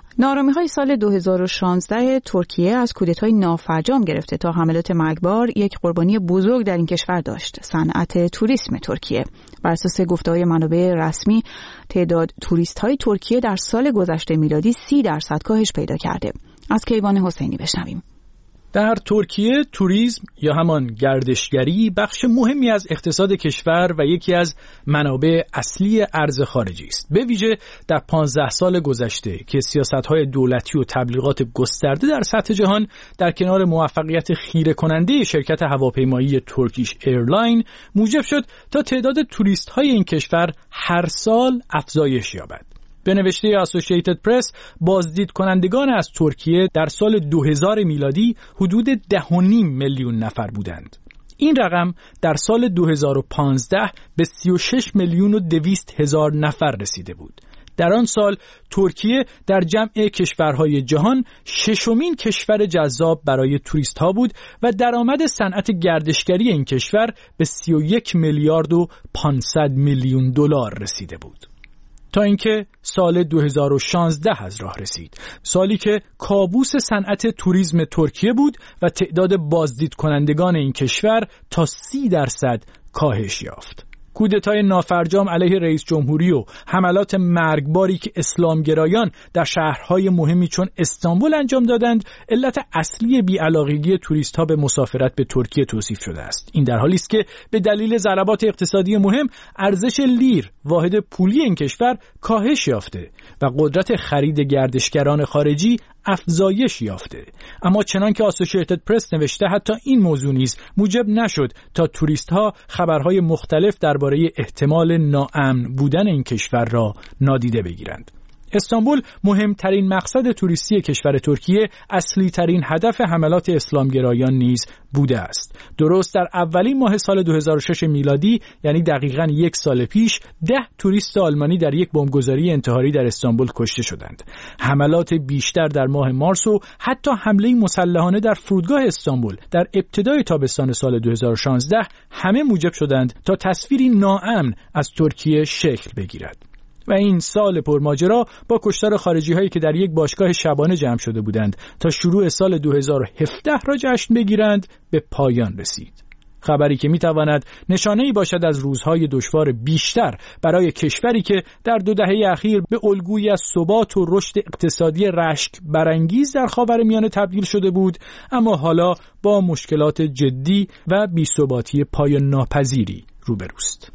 نارامی‌های سال دو هزار و شانزده ترکیه از کودتای نافرجام گرفته تا حملات مرگبار یک قربانی بزرگ در این کشور داشت: صنعت توریسم ترکیه. بر اساس گفته‌های منابع رسمی، تعداد توریست‌های ترکیه در سال گذشته میلادی سی درصد کاهش پیدا کرده. از کیوان حسینی بشنویم. در ترکیه توریسم یا همان گردشگری بخش مهمی از اقتصاد کشور و یکی از منابع اصلی ارز خارجی است. به ویژه در پانزده سال گذشته که سیاست‌های دولتی و تبلیغات گسترده در سطح جهان در کنار موفقیت خیره کننده شرکت هواپیمایی ترکیش ایرلاین موجب شد تا تعداد توریست‌های این کشور هر سال افزایش یابد. به نوشته اسوسییتد پرس، بازدید کنندگان از ترکیه در سال دو هزار میلادی حدود ده و نیم میلیون نفر بودند. این رقم در سال دو هزار و پانزده به سی و شش میلیون و دویست هزار نفر رسیده بود. در آن سال ترکیه در جمع کشورهای جهان ششمین کشور جذاب برای توریست ها بود و درآمد صنعت گردشگری این کشور به سی و یک میلیارد و پانصد میلیون دلار رسیده بود. تا اینکه سال دو هزار و شانزده از راه رسید، سالی که کابوس صنعت توریسم ترکیه بود و تعداد بازدید کنندگان این کشور تا سی درصد کاهش یافت. کودتای نافرجام علیه رئیس جمهوری و حملات مرگباری که اسلامگرایان در شهرهای مهمی چون استانبول انجام دادند، علت اصلی بی‌علاقگی توریست‌ها به مسافرت به ترکیه توصیف شده است. این در حالی است که به دلیل ضربات اقتصادی مهم ارزش لیر، واحد پولی این کشور، کاهش یافته و قدرت خرید گردشگران خارجی افزایش یافته. اما چنان که اسوسییتد پرس نوشته، حتی این موضوع نیز موجب نشد تا توریست‌ها خبرهای مختلف درباره احتمال ناامن بودن این کشور را نادیده بگیرند. استانبول مهمترین مقصد توریستی کشور ترکیه، اصلی ترین هدف حملات اسلامگرایان نیز بوده است. درست در اولین ماه سال دو هزار و شش میلادی، یعنی دقیقاً یک سال پیش، ده توریست آلمانی در یک بمبگذاری انتحاری در استانبول کشته شدند. حملات بیشتر در ماه مارس و حتی حمله مسلحانه در فرودگاه استانبول در ابتدای تابستان سال دو هزار و شانزده همه موجب شدند تا تصویری ناامن از ترکیه شکل بگیرد. و این سال پرماجرا با کشتار خارجی هایی که در یک باشگاه شبانه جمع شده بودند تا شروع سال دو هزار و هفده را جشن بگیرند به پایان رسید. خبری که میتواند نشانه‌ای باشد از روزهای دشوار بیشتر برای کشوری که در دو دهه اخیر به الگویی از ثبات و رشد اقتصادی رشک برانگیز در خاورمیانه تبدیل شده بود، اما حالا با مشکلات جدی و بی‌ثباتی پایان ناپذیری روبروست.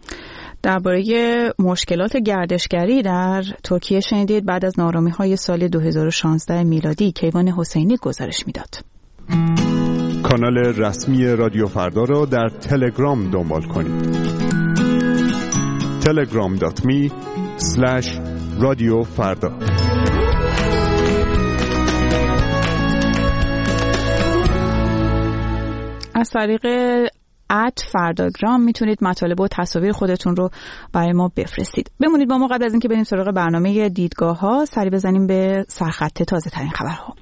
درباره مشکلات گردشگری در ترکیه شنیدید بعد از نارامی‌های سال دو هزار و شانزده میلادی. کیوان حسینی گزارش میداد. کانال رسمی رادیو فردا را در تلگرام دنبال کنید. تلگرام دات می اسلش رادیو فردا. از طریق ات فرداگرام میتونید مطالب و تصاویر خودتون رو برای ما بفرستید. بمونید با ما. قبل از اینکه بریم سراغ برنامه دیدگاه ها، سری بزنیم به سرخط تازه ترین خبرها.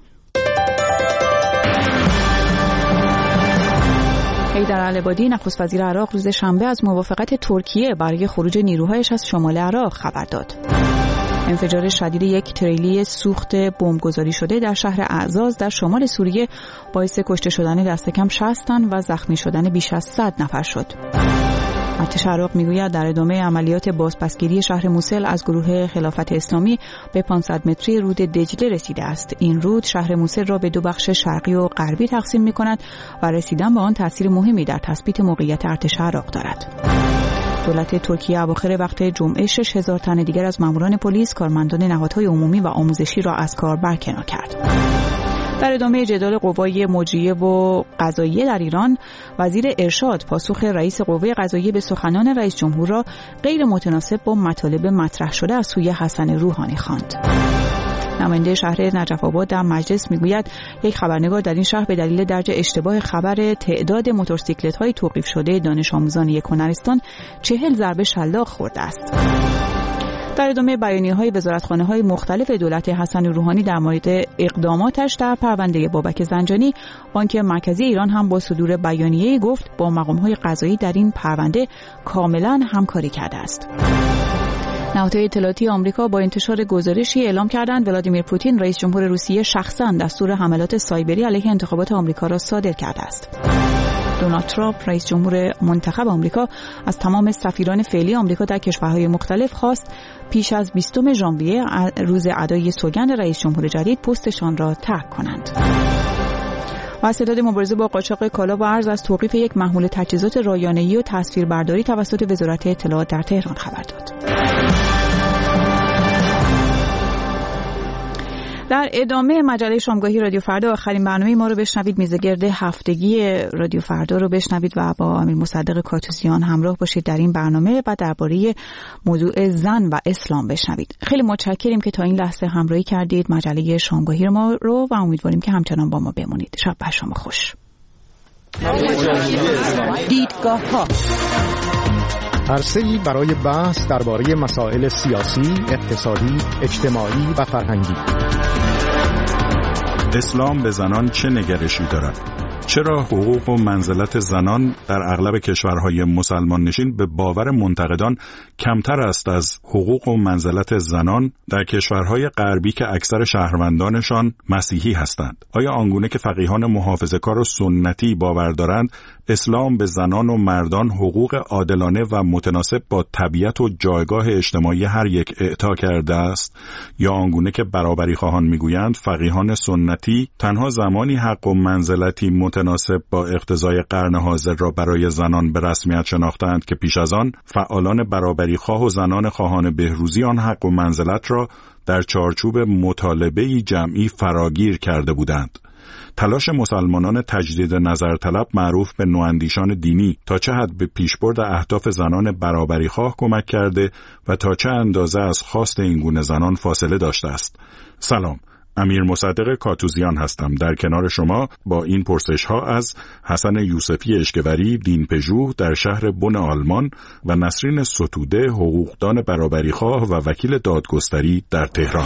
حیدر العبادی نخست وزیر عراق روز شنبه از موافقت ترکیه برای خروج نیروهایش از شمال عراق خبر داد. انفجار شدید یک تریلی سوخت بمبگذاری شده در شهر اعزاز در شمال سوریه باعث کشته شدن دست کم شصت تن و زخمی شدن بیش از صد نفر شد. ارتش عراق میگوید در ادامه عملیات بازپسگیری شهر موصل از گروه خلافت اسلامی به پانصد متری رود دجله رسیده است. این رود شهر موصل را به دو بخش شرقی و غربی تقسیم می‌کند و رسیدن به آن تأثیر مهمی در تثبیت موقعیت ارتش عراق دارد. دولت ترکیه اواخر وقت جمعه شش هزار تن دیگر از ماموران پلیس، کارمندان نهادهای عمومی و آموزشی را از کار برکنار کرد. در ادامه جدال قوای مجریه و قضاییه در ایران، وزیر ارشاد پاسخ رئیس قوه قضاییه به سخنان رئیس جمهور را غیر متناسب با مطالب مطرح شده از سوی حسن روحانی خواند. نماینده شهر نجف آباد در مجلس میگوید یک خبرنگار در این شهر به دلیل درج اشتباه خبر تعداد موتورسیکلت‌های توقیف شده دانش آموزان یک هنرستان چهل ضربه شلاق خورده است. در ادامه بیانیه‌های وزارتخانه‌های مختلف دولت حسن روحانی در مورد اقداماتش در پرونده بابک زنجانی، بانک مرکزی ایران هم با صدور بیانیه‌ای گفت با مقام‌های قضایی در این پرونده کاملاً همکاری کرده است. نهادهای اطلاعاتی آمریکا با انتشار گزارشی اعلام کردند ولادیمیر پوتین رئیس جمهور روسیه شخصاً دستور حملات سایبری علیه انتخابات آمریکا را صادر کرده است. دونالد ترامپ رئیس جمهور منتخب آمریکا از تمام سفیران فعلی آمریکا در کشورهای مختلف خواست پیش از بیستم ژانویه روز ادای سوگند رئیس جمهور جدید پستشان را ترک کنند. و ستاد مبارزه با قاچاق کالا و ارز از توقیف یک محمول تجهیزات رایانه‌ای و تصویربرداری توسط وزارت اطلاعات در تهران خبر داد. در ادامه مجله شامگاهی رادیو فردا آخرین برنامه ما رو بشنوید. میزگرد هفتگی رادیو فردا رو بشنوید و با امیر مصدق کاتوزیان همراه باشید در این برنامه و درباره موضوع زن و اسلام بشنوید. خیلی متشکریم که تا این لحظه همراهی کردید مجله شامگاهی ما رو و امیدواریم که همچنان با ما بمونید. شب بر شما خوش. دیدگاه‌ها عرصه‌ای برای بحث درباره مسائل سیاسی، اقتصادی، اجتماعی و فرهنگی. اسلام به زنان چه نگرشی دارد؟ چرا حقوق و منزلت زنان در اغلب کشورهای مسلمان نشین به باور منتقدان کمتر است از حقوق و منزلت زنان در کشورهای غربی که اکثر شهروندانشان مسیحی هستند؟ آیا آنگونه که فقیهان محافظه‌کار و سنتی باور دارند اسلام به زنان و مردان حقوق عادلانه و متناسب با طبیعت و جایگاه اجتماعی هر یک اعطا کرده است، یا آنگونه که برابری خواهان میگویند فقیهان سنتی تنها زمانی حق و منزلتی متناسب با اقتضای قرن حاضر را برای زنان به رسمیت شناختند که پیش از آن فعالان برابری خواه و زنان خواهان بهروزی آن حق و منزلت را در چارچوب مطالبه‌ای جمعی فراگیر کرده بودند. تلاش مسلمانان تجدید نظر طلب معروف به نواندیشان دینی تا چه حد به پیشبرد اهداف زنان برابری خواه کمک کرده و تا چه اندازه از خواست این گونه زنان فاصله داشته است. سلام، امیر مصدق کاتوزیان هستم در کنار شما با این پرسش ها از حسن یوسفی اشکوری دینپژوه در شهر بن آلمان و نسرین ستوده حقوقدان برابری خواه و وکیل دادگستری در تهران.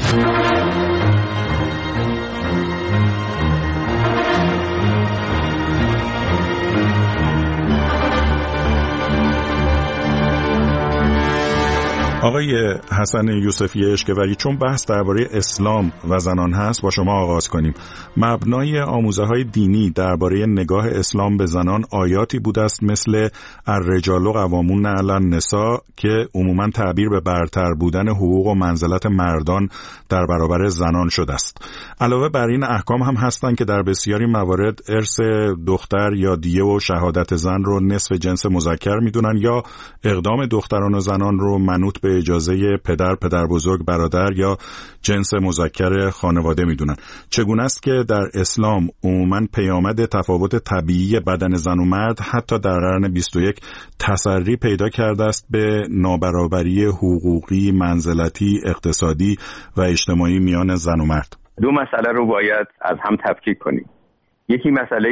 آقای حسن یوسفی اشکوری، چون بحث درباره اسلام و زنان هست با شما آغاز کنیم. مبنای آموزه‌های دینی درباره نگاه اسلام به زنان آیاتی بوده است مثل الرجال قوامون علی النساء که عموماً تعبیر به برتر بودن حقوق و منزلت مردان در برابر زنان شده است. علاوه بر این احکام هم هستند که در بسیاری موارد ارث دختر یا دیه و شهادت زن رو نصف جنس مذکر میدونن یا اقدام دختران و زنان رو منوط به اجازه پدر، پدر بزرگ، برادر یا جنس مذکر خانواده میدونن. چگونه است که در اسلام عموماً پیامد تفاوت طبیعی بدن زن و مرد حتی در قرن بیست و یک تسری پیدا کرده است به نابرابری حقوقی، منزلتی، اقتصادی و اجتماعی میان زن و مرد؟ دو مسئله رو باید از هم تفکیک کنیم. یکی مسئله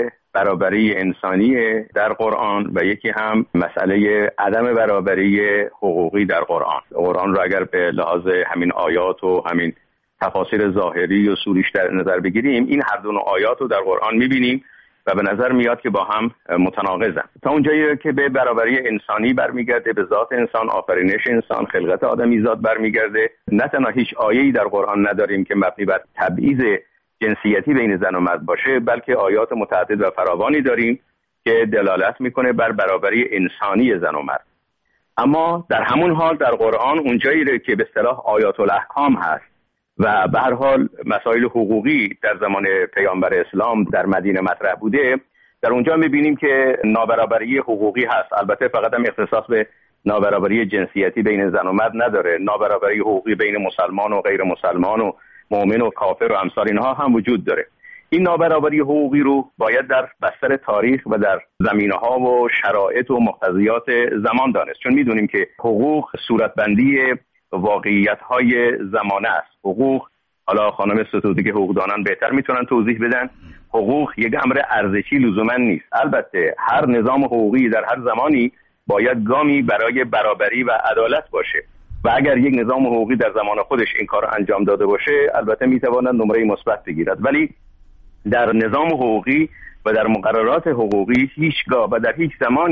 برابری انسانی در قرآن و یکی هم مسئله عدم برابری حقوقی در قرآن. قرآن رو اگر به لحاظ همین آیات و همین تفاسیر ظاهری و سوریش در نظر بگیریم، این هر دو آیات رو در قرآن میبینیم و به نظر میاد که با هم متناقضن. تا اونجایی که به برابری انسانی برمیگرده، به ذات انسان، آفرینش انسان، خلقت آدمیزاد برمیگرده، نه تنها هیچ آیه‌ای در قرآن نداریم که مبنی بر تبعیض جنسیتی بین زن و مرد باشه، بلکه آیات متعدد و فراوانی داریم که دلالت میکنه بر برابری انسانی زن و مرد. اما در همون حال در قرآن اونجایی که به اصطلاح آیات الاحکام هست و به هر حال مسائل حقوقی در زمان پیامبر اسلام در مدینه مطرح بوده، در اونجا میبینیم که نابرابری حقوقی هست. البته فقط هم اختصاص به نابرابری جنسیتی بین زن و مرد نداره، نابرابری حقوقی بین مسلمان و غیر مسلمان و مؤمن و کافر و امثال اینها هم وجود داره. این نابرابری حقوقی رو باید در بستر تاریخ و در زمینه‌ها و شرایط و مقتضیات زمان دانست، چون میدونیم که حقوق صورتبندی واقعیت‌های زمانه است. حقوق، حالا خانم ستودی که حقوق دانن بهتر میتونن توضیح بدن، حقوق یک امر ارزشی لزوما نیست. البته هر نظام حقوقی در هر زمانی باید گامی برای برابری و عدالت باشه و اگر یک نظام حقوقی در زمان خودش این کار انجام داده باشه البته میتواند نمره مثبت بگیرد، ولی در نظام حقوقی و در مقررات حقوقی هیچگاه و در هیچ زمانی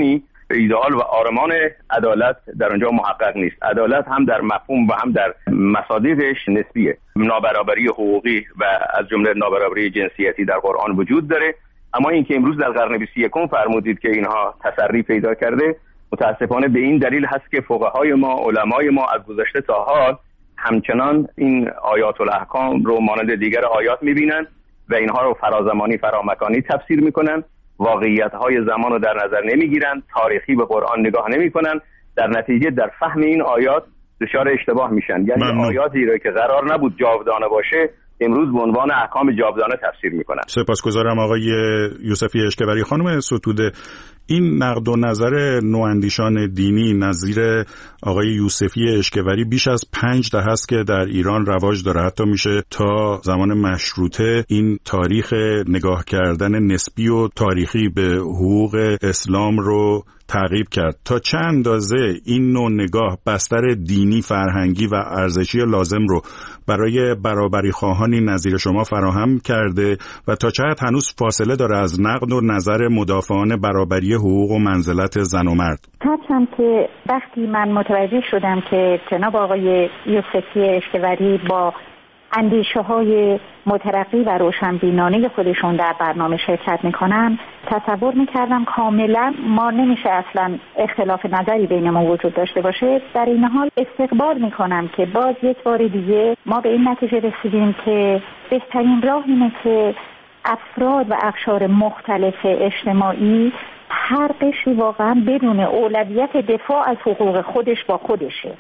ایدئال و آرمان عدالت در اونجا محقق نیست. عدالت هم در مفهوم و هم در مصادیقش نسبیه. نابرابری حقوقی و از جمله نابرابری جنسیتی در قرآن وجود داره، اما این که امروز در قرن بیست و یکم فرمودید که اینها تسری پیدا کرده، متاسفانه به این دلیل هست که فقهای ما، علمای ما از گذشته تا حال همچنان این آیات الاحکام رو مانند دیگر آیات می‌بینن و اینها رو فرازمانی فرامکانی تفسیر می‌کنن، واقعیت‌های زمان رو در نظر نمی‌گیرن، تاریخی به قرآن نگاه نمی‌کنن، در نتیجه در فهم این آیات دچار اشتباه میشن. یعنی ممنون. آیاتی رو که قرار نبود جاودانه باشه امروز به عنوان احکام جاودانه تفسیر می‌کنن. سپاسگزارم آقای یوسفی اشکبری. خانم ستوده، این نقد و نظر نواندیشان دینی نظیر آقای یوسفی اشکبری بیش از پنج دهه است که در ایران رواج داره. حتی میشه تا زمان مشروطه این تاریخ نگاه کردن نسبی و تاریخی به حقوق اسلام رو تعقیب کرد. تا چه اندازه این نوع نگاه بستر دینی، فرهنگی و ارزشی لازم رو برای برابری خواهانی نظیر شما فراهم کرده و تا چه حد هنوز فاصله داره از نقد و نظر مدافعان برابری حقوق و منزلت زن و مرد؟ هرچند که وقتی من متوجه شدم که جناب آقای یوسفی اشکبری با اندیشه های مترقی و روشنبینانه خودشون در برنامه شرکت میکنن، تصور میکردم کاملا ما نمیشه اصلا اختلاف نظری بین ما وجود داشته باشه. در این حال استقبال میکنم که باز یک بار دیگه ما به این نتیجه رسیدیم که بهترین راه اینه که افراد و اقشار مختلف اجتماعی هر قشری واقعا بدون اولویت دفاع از حقوق خودش با خودشه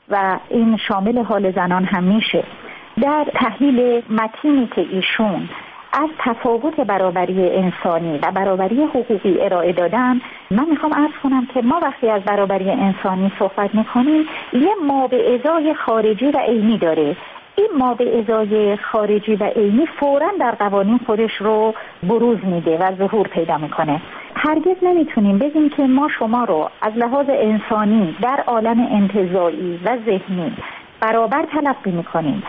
و این شامل حال زنان هم میشه. در تحلیل متینی که ایشون از تفاوت برابری انسانی و برابری حقوقی ارائه دادن، من میخوام عرض کنم که ما وقتی از برابری انسانی صحبت میکنیم یه ما به ازای خارجی و عینی داره. این ما به ازای خارجی و عینی فوراً در قوانین خودش رو بروز میده و ظهور پیدا میکنه. هرگز نمیتونیم بگیم که ما شما رو از لحاظ انسانی در عالم انتزاعی و ذهنی برابر تلقی میکنیم،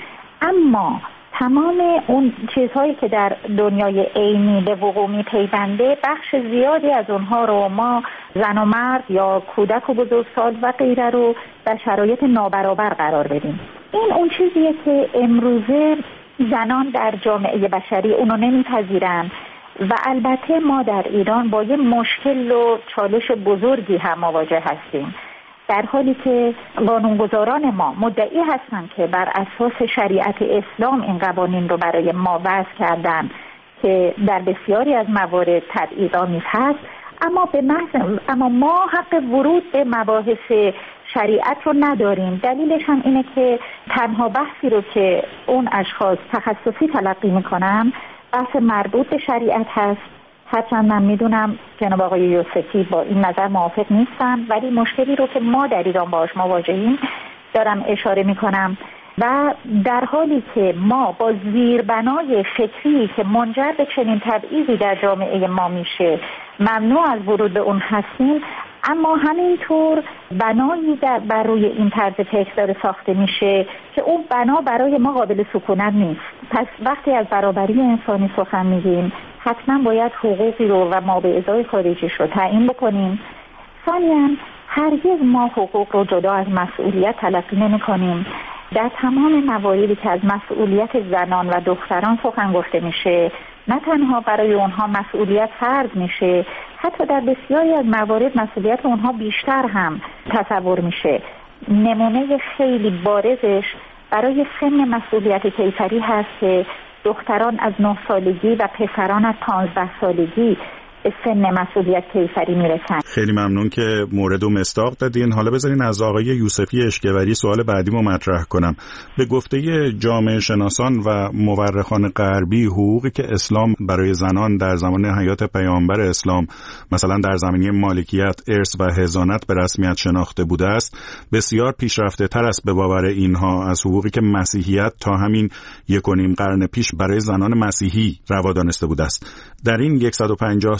اما تمام اون چیزهایی که در دنیای عینی به وقوع میپیونده بخش زیادی از اونها رو ما زن و مرد یا کودک و بزرگسال و غیره رو در شرایط نابرابر قرار بدیم. این اون چیزیه که امروزه زنان در جامعه بشری اونو نمیپذیرن و البته ما در ایران با یه مشکل و چالش بزرگی هم مواجه هستیم، در حالی که قانونگذاران ما مدعی هستند که بر اساس شریعت اسلام این قوانین رو برای ما وضع کردن که در بسیاری از موارد تبعیض‌آمیز هست، اما به محض اما ما حق ورود به مباحث شریعت رو نداریم. دلیلش هم اینه که تنها بحثی رو که اون اشخاص تخصصی تلقی میکنن بحث مربوط به شریعت هست. هرچند من میدونم جناب آقای یوسفی با این نظر موافق نیستن، ولی مشکلی رو که ما در ایران باهاش مواجهیم دارم اشاره میکنم و در حالی که ما با زیربنای فکری که منجر به چنین تبعیضی در جامعه ما میشه ممنوع از ورود به اون هستیم، اما همینطور بنایی در بر روی این طرز فکر داره ساخته میشه که اون بنا برای ما قابل سکونت نیست. پس وقتی از برابری انسانی سخن میگیم حتما باید حقوقی رو و ما به ازای خارجیش رو تعیین بکنیم. ثانیاً هرگز ما حقوق رو جدا از مسئولیت تلقی نمی کنیم. در تمام مواردی که از مسئولیت زنان و دختران سخن گفته میشه نه تنها برای اونها مسئولیت فرض میشه، حتی در بسیاری از موارد مسئولیت اونها بیشتر هم تصور میشه. نمونه خیلی بارزش برای سن مسئولیت کیفری هست که دختران از نه سالگی و پسران از پانزده سالگی به سن مسئولیت کیفری میرسن. خیلی ممنون که مورد و مصداق دادین. حالا بذارین از آقای یوسفی اشکبری سوال بعدیمو مطرح کنم. به گفته جامعه شناسان و مورخان غربی، حقوقی که اسلام برای زنان در زمان حیات پیامبر اسلام مثلا در زمینه مالکیت، ارث و حضانت به رسمیت شناخته بوده است، بسیار پیشرفته تر است به باور اینها از حقوقی که مسیحیت تا همین یک و نیم قرن پیش برای زنان مسیحی روا دانسته بوده است. در این صد و پنجاه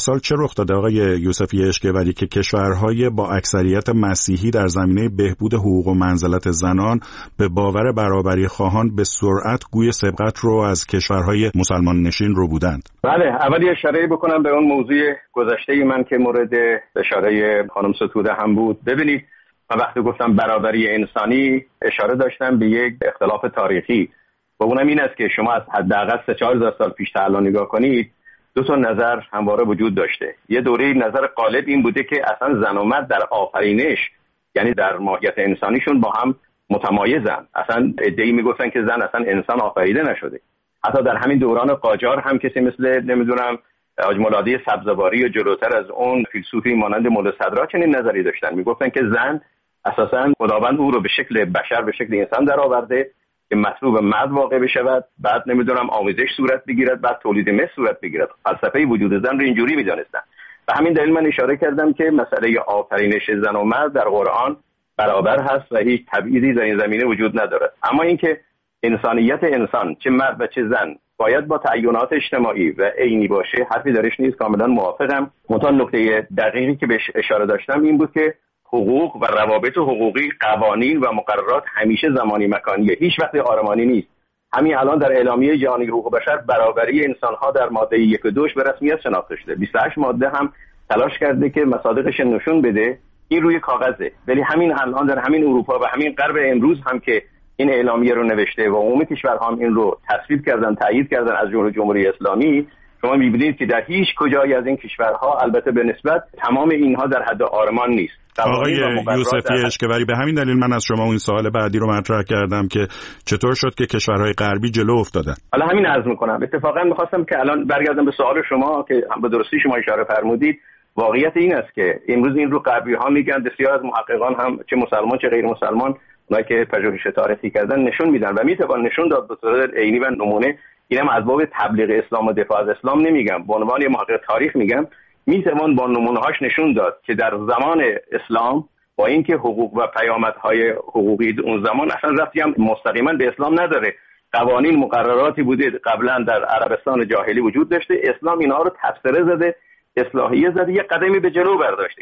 سال چه رخ داده آقای یوسفی اشکوری که کشورهای با اکثریت مسیحی در زمینه بهبود حقوق و منزلت زنان به باور برابری خواهان به سرعت گوی سبقت رو از کشورهای مسلمان نشین رو بودند؟ بله، اولی اشاره بکنم به اون موضوع گذشته من که مورد اشاره خانم ستوده هم بود. ببینید، من وقتی گفتم برابری انسانی اشاره داشتم به یک اختلاف تاریخی و اونم این است که شما از حداقل سه چهار هزار سال پیش تا نگاه کنید، دو تا نظر همواره وجود داشته. یه دوره نظر غالب این بوده که اصلا زن و مرد در آفرینش، یعنی در ماهیت انسانیشون با هم متمایزن. اصلا ادعی میگفتن که زن اصلا انسان آفریده نشده. حتی در همین دوران قاجار هم کسی مثل نمیدونم حاج مولادی سبزواری و جلوتر از اون فیلسوفی مانند مولا صدرا چنین نظری داشتن. میگفتن که زن اساسا خداوند او رو به شکل بشر، به شکل انسان درآورده که مطلوب مرد واقع بشود، بعد نمیدونم آموزش صورت بگیرد، بعد تولید مثل صورت بگیرد. فلسفه وجود زن رو اینجوری میدونستن. به همین دلیل من اشاره کردم که مسئله آفرینش زن و مرد در قرآن برابر هست و هیچ تبعیضی در این زمینه وجود ندارد. اما اینکه انسانیت انسان چه مرد و چه زن باید با تعیینات اجتماعی و عینی باشه، حرفی درش نیست، کاملا موافقم. منتها نکته دقیقی که بهش اشاره داشتم این بود که حقوق و روابط حقوقی، قوانین و مقررات همیشه زمانی مکانیه، هیچ وقت آرمانی نیست. همین الان در اعلامیه جهانی حقوق بشر برابری انسان‌ها در ماده یک و دوش به رسمیت شناخته شده. بیست و هشت ماده هم تلاش کرده که مصادیقش نشون بده. این روی کاغذه، ولی همین الان در همین اروپا و همین غرب امروز هم که این اعلامیه رو نوشته و عموم کشورها هم این رو تصویب کردن، تایید کردن از جمله جمهوری اسلامی، شما می‌بینید که در هیچ کجایی از این کشورها، البته به نسبت تمام اینها در حد آرمان نیست. آقای یوسفی اشکوری، به همین دلیل من از شما این سوال بعدی رو مطرح کردم که چطور شد که کشورهای غربی جلو افتادن. حالا همین عرض می‌کنم. اتفاقا می‌خواستم که الان برگردم به سوال شما که به درستی شما اشاره فرمودید. واقعیت این است که امروز این رو غربی‌ها میگن، بسیار از محققان هم چه مسلمان چه غیر مسلمان، اونایی که پژوهش تاریخی کردن نشون میدن و میتوان نشون داد به صورت عینی و نمونه. اینم از باب تبلیغ اسلام و دفاع از اسلام نمیگم، به عنوان محقق تاریخ میگم. میتوان با نمونه‌هاش نشون داد که در زمان اسلام با اینکه حقوق و پیامدهای حقوقی اون زمان اصلا ربطی هم مستقیما به اسلام نداره، قوانین مقرراتی بوده قبلا در عربستان جاهلی وجود داشته، اسلام اینها رو تفسیره زده، اصلاحیه زده، یک قدمی به جلو برداشته،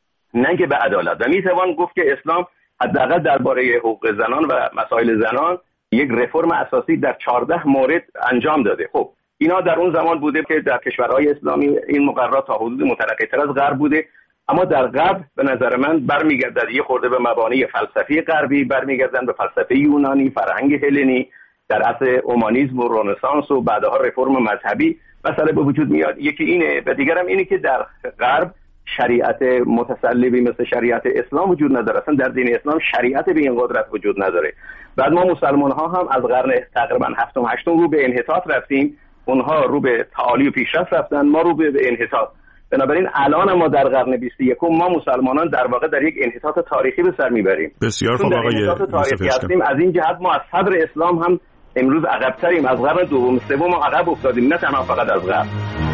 نه که به عدالت. و میتوان گفت که اسلام حداقل درباره حقوق زنان و مسائل زنان یک رفرم اساسی در چهارده مورد انجام داده. خب اینا در اون زمان بوده که در کشورهای اسلامی این مقررات تا حدود مترقی‌تر از غرب بوده، اما در غرب به نظر من برمیگردد یه خورده به مبانی فلسفی غربی، برمیگردن به فلسفه یونانی، فرهنگ هلنی، در عصر اومانیسم و رنسانس و بعدها رفرم مذهبی مسئله به وجود میاد. یکی اینه و دیگرم اینه که در غرب شریعت متسلبی مثل شریعت اسلام وجود نداره، اصلا در دین اسلام شریعت به این قدرت وجود نداره. بعد ما مسلمان ها هم از قرن تقریبا هفتم هشتم رو به انحطاط رفتیم، اونها رو به تعالی و پیشرفت رفتن، ما رو به انحطاط. بنابراین الان ما در قرن بیست و یکم ما مسلمانان در واقع در یک انحطاط تاریخی به سر میبریم. بسیار خوب آقای یوسفی هستیم. از این جهت ما از صدر اسلام هم امروز عقب‌تریم، از قرن دوم سوم عقب افتادیم، نه تنها فقط از غرب.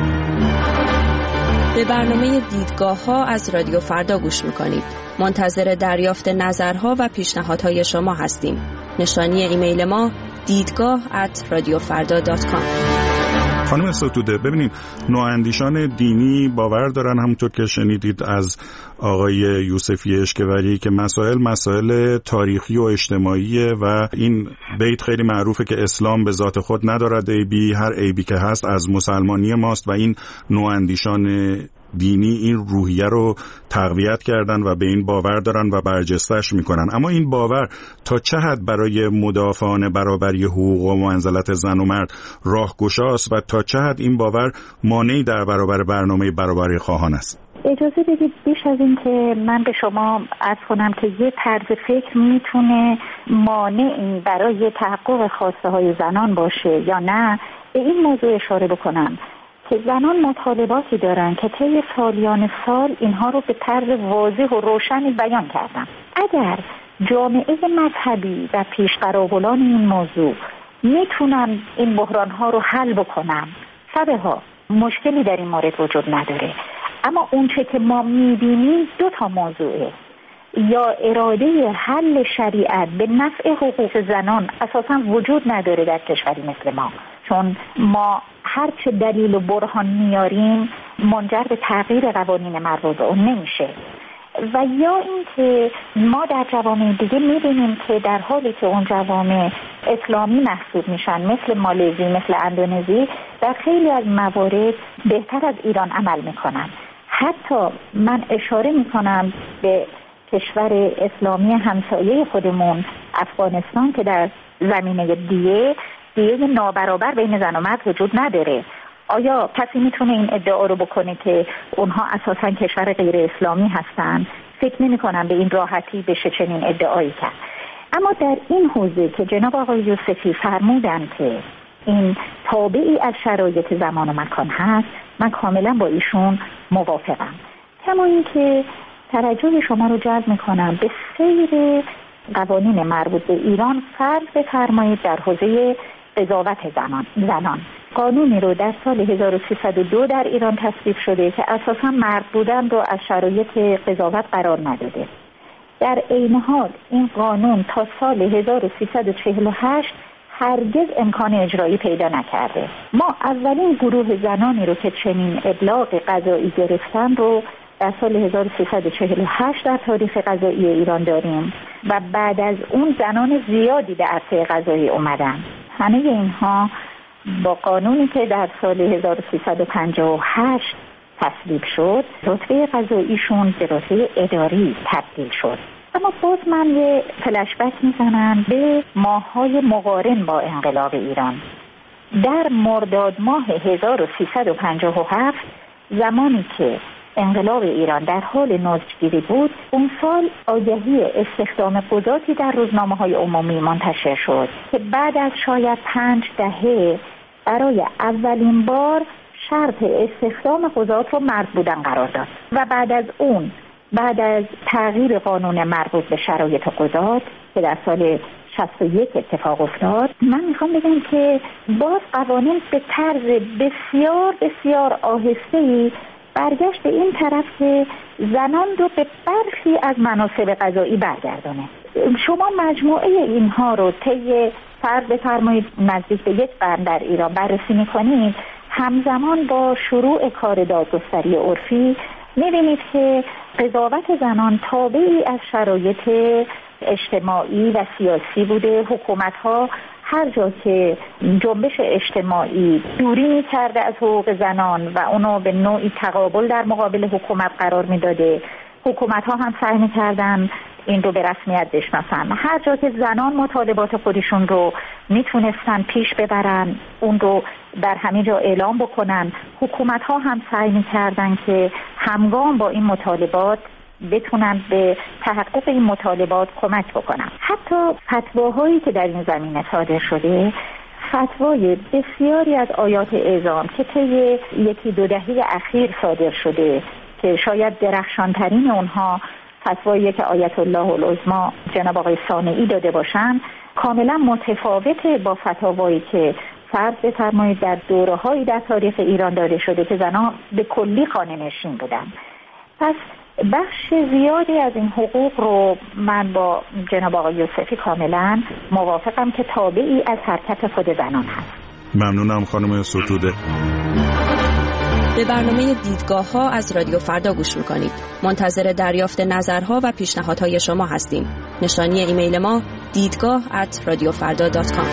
به برنامه دیدگاه ها از رادیو فردا گوش میکنید. منتظر دریافت نظرها و پیشنهادهای شما هستیم. نشانی ایمیل ما دیدگاه ات رادیو فردا دات کام. خانم ستوده، ببینید نواندیشان دینی باور دارن، همونطور که شنیدید از آقای یوسفی اشکوری، که مسائل مسائل تاریخی و اجتماعیه و این بیت خیلی معروفه که اسلام به ذات خود ندارد عیبی، هر عیبی که هست از مسلمانی ماست و این نواندیشان دینی این روحیه رو تقویت کردن و به این باور دارن و برجستش میکنن. اما این باور تا چه حد برای مدافعان برابری حقوق و منزلت زن و مرد راهگشاست و تا چه حد این باور مانعی در برابر برنامه برابری خواهان است؟ اجازه بدید بیش از این که من به شما عرض کنم که یه طرز فکر میتونه مانعی برای تحقق خواسته های زنان باشه یا نه، به این موضوع اشاره بکنم که زنان مطالباتی دارن که طی سالیان سال اینها رو به طرز واضح و روشنی بیان کردن. اگر جامعه مذهبی و پیشقراقلان این موضوع میتونن این بحرانها رو حل بکنن، صدها مشکلی در این مورد وجود نداره. اما اون چه که ما میبینیم دو تا موضوعه: یا اراده حل شریعت به نفع حقوق زنان اساسا وجود نداره در کشوری مثل ما، چون ما هر چه دلیل و برهان میاریم منجر به تغییر قوانین مربوط به اون نمیشه. و یا اینکه ما در جوامع دیگه میبینیم که در حالی که اون جوامع اسلامی محسوب میشن، مثل مالزی، مثل اندونزی، در خیلی از موارد بهتر از ایران عمل میکنن. حتی من اشاره میکنم به کشور اسلامی همسایه خودمون افغانستان که در زمینه دیه دیه نابرابر بین زن و مرد وجود نداره. آیا کسی میتونه این ادعا رو بکنه که اونها اساساً کشور غیر اسلامی هستن؟ فکر نمی کنم به این راحتی بشه چنین ادعایی کرد. اما در این حوزه که جناب آقای یوسفی فرمودن که این تابعی از شرایط زمان و مکان هست، من کاملا با ایشون موافقم. کما این که توجه شما رو جلب میکنم به سیر قوانین مربوط به ایران. فرض بفرمایید در حوزه قضاوت زنان زنان قانونی رو در سال هزار و سیصد و دو در ایران تصویب شده که اساسا مرد بودن رو از شرایط قضاوت قرار نداده. در عین حال این قانون تا سال هزار و سیصد و چهل و هشت هرگز امکان اجرایی پیدا نکرده. ما اولین گروه زنانی رو که چنین ابلاغ قضایی گرفتن رو در سال هزار و سیصد و چهل و هشت در تاریخ قضایی ایران داریم و بعد از اون زنان زیادی به عرصه قضایی اومدن. همه اینها با قانونی که در سال هزار و سیصد و پنجاه و هشت تصویب شد، رتبه قضاییشون به رتبه اداری تبدیل شد. اما باز من یه فلشبک میزنم به ماه‌های مقارن با انقلاب ایران. در مرداد ماه هزار و سیصد و پنجاه و هفت زمانی که انقلاب ایران در حال نوزگیری بود، اون سال آگهی استخدام قضاتی در روزنامه‌های عمومی منتشر شد که بعد از شاید پنج دهه برای اولین بار شرط استخدام قضات رو مرد بودن قرار داد. و بعد از اون، بعد از تغییر قانون مربوط به شرایط قضات که در سال شصت و یک اتفاق افتاد، من میخوام بگم که باز قوانین به طرز بسیار بسیار آهسته‌ای برگشت به این طرف که زنان رو به برخی از مناصب قضایی برگردانه. شما مجموعه اینها رو طی فرض بفرمایید نزدیک به یک قرن در ایران بررسی میکنید، همزمان با شروع کار دادگستری عرفی میبینید که قضاوت زنان تابعی از شرایط اجتماعی و سیاسی بوده. حکومت‌ها هر جا که جنبش اجتماعی دوری می‌کرده از حقوق زنان و اونو به نوعی تقابل در مقابل حکومت قرار میداده، حکومت‌ها هم سعی می‌کردن این رو به رسمیت بشناسن. هر جا که زنان مطالبات خودشون رو میتونستن پیش ببرن، اون رو در همه جا اعلام بکنن، حکومت‌ها هم سعی می‌کردن که همگام با این مطالبات بتونن به تحقق این مطالبات کمک بکنن. حتی فتواهایی که در این زمینه صادر شده، فتوای بسیاری از آیات اعظام که طی یکی دو دهه اخیر صادر شده که شاید درخشانترین اونها فتوایی که آیت الله العظما جناب آقای صانعی داده باشن، کاملا متفاوته با فتاوایی که فرض بفرمایید در دوره‌هایی در تاریخ ایران داده شده که زنان به کلی خانه نشین بودن. پس بخش زیادی از این حقوق رو من با جناب آقای یوسفی کاملا موافقم که تابعی از حرکت خود زنان هست. ممنونم خانم ستوده. به برنامه دیدگاه ها از رادیو فردا گوش میکنید. منتظر دریافت نظرها و پیشنهادهای شما هستیم. نشانی ایمیل ما دیدگاه ات رادیو فردا دات کام.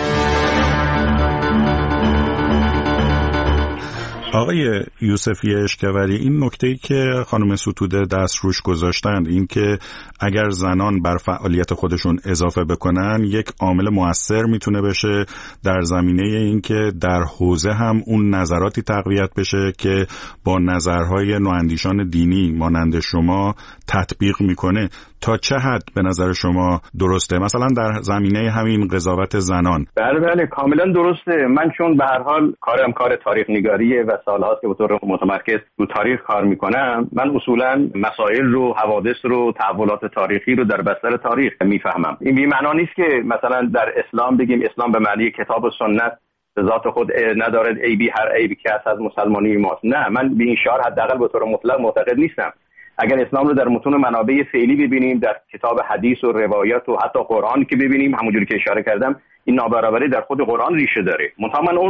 آقای یوسفی اشکوری، این نکته‌ای که خانم ستوده دست روش گذاشتند، این که اگر زنان بر فعالیت خودشون اضافه بکنن یک عامل مؤثر میتونه بشه در زمینه این که در حوزه هم اون نظراتی تقویت بشه که با نظرهای نواندیشان دینی مانند شما تطبیق میکنه. تا چه حد به نظر شما درسته؟ مثلا در زمینه همین قضاوت زنان. بله بله کاملا درسته. من چون به هر حال کارم کار تاریخ نگاریه و سالهاست که به طور متمرکز رو تاریخ کار میکنم، من اصولا مسائل رو، حوادث رو، تحولات تاریخی رو در بستر تاریخ میفهمم. این بی معنا نیست که مثلا در اسلام بگیم اسلام به معنی کتاب و سنت به ذات خود ندارد عیبی، هر عیبی که هست از مسلمانی ماست. نه، من به این شعار حداقل به طور مطلق معتقد نیستم. اگر اسلام رو در متون منابع فعلی ببینیم، در کتاب حدیث و روایات و حتی قرآن که ببینیم، همونجوری که اشاره کردم این نابرابری در خود قرآن ریشه داره. منتها من اون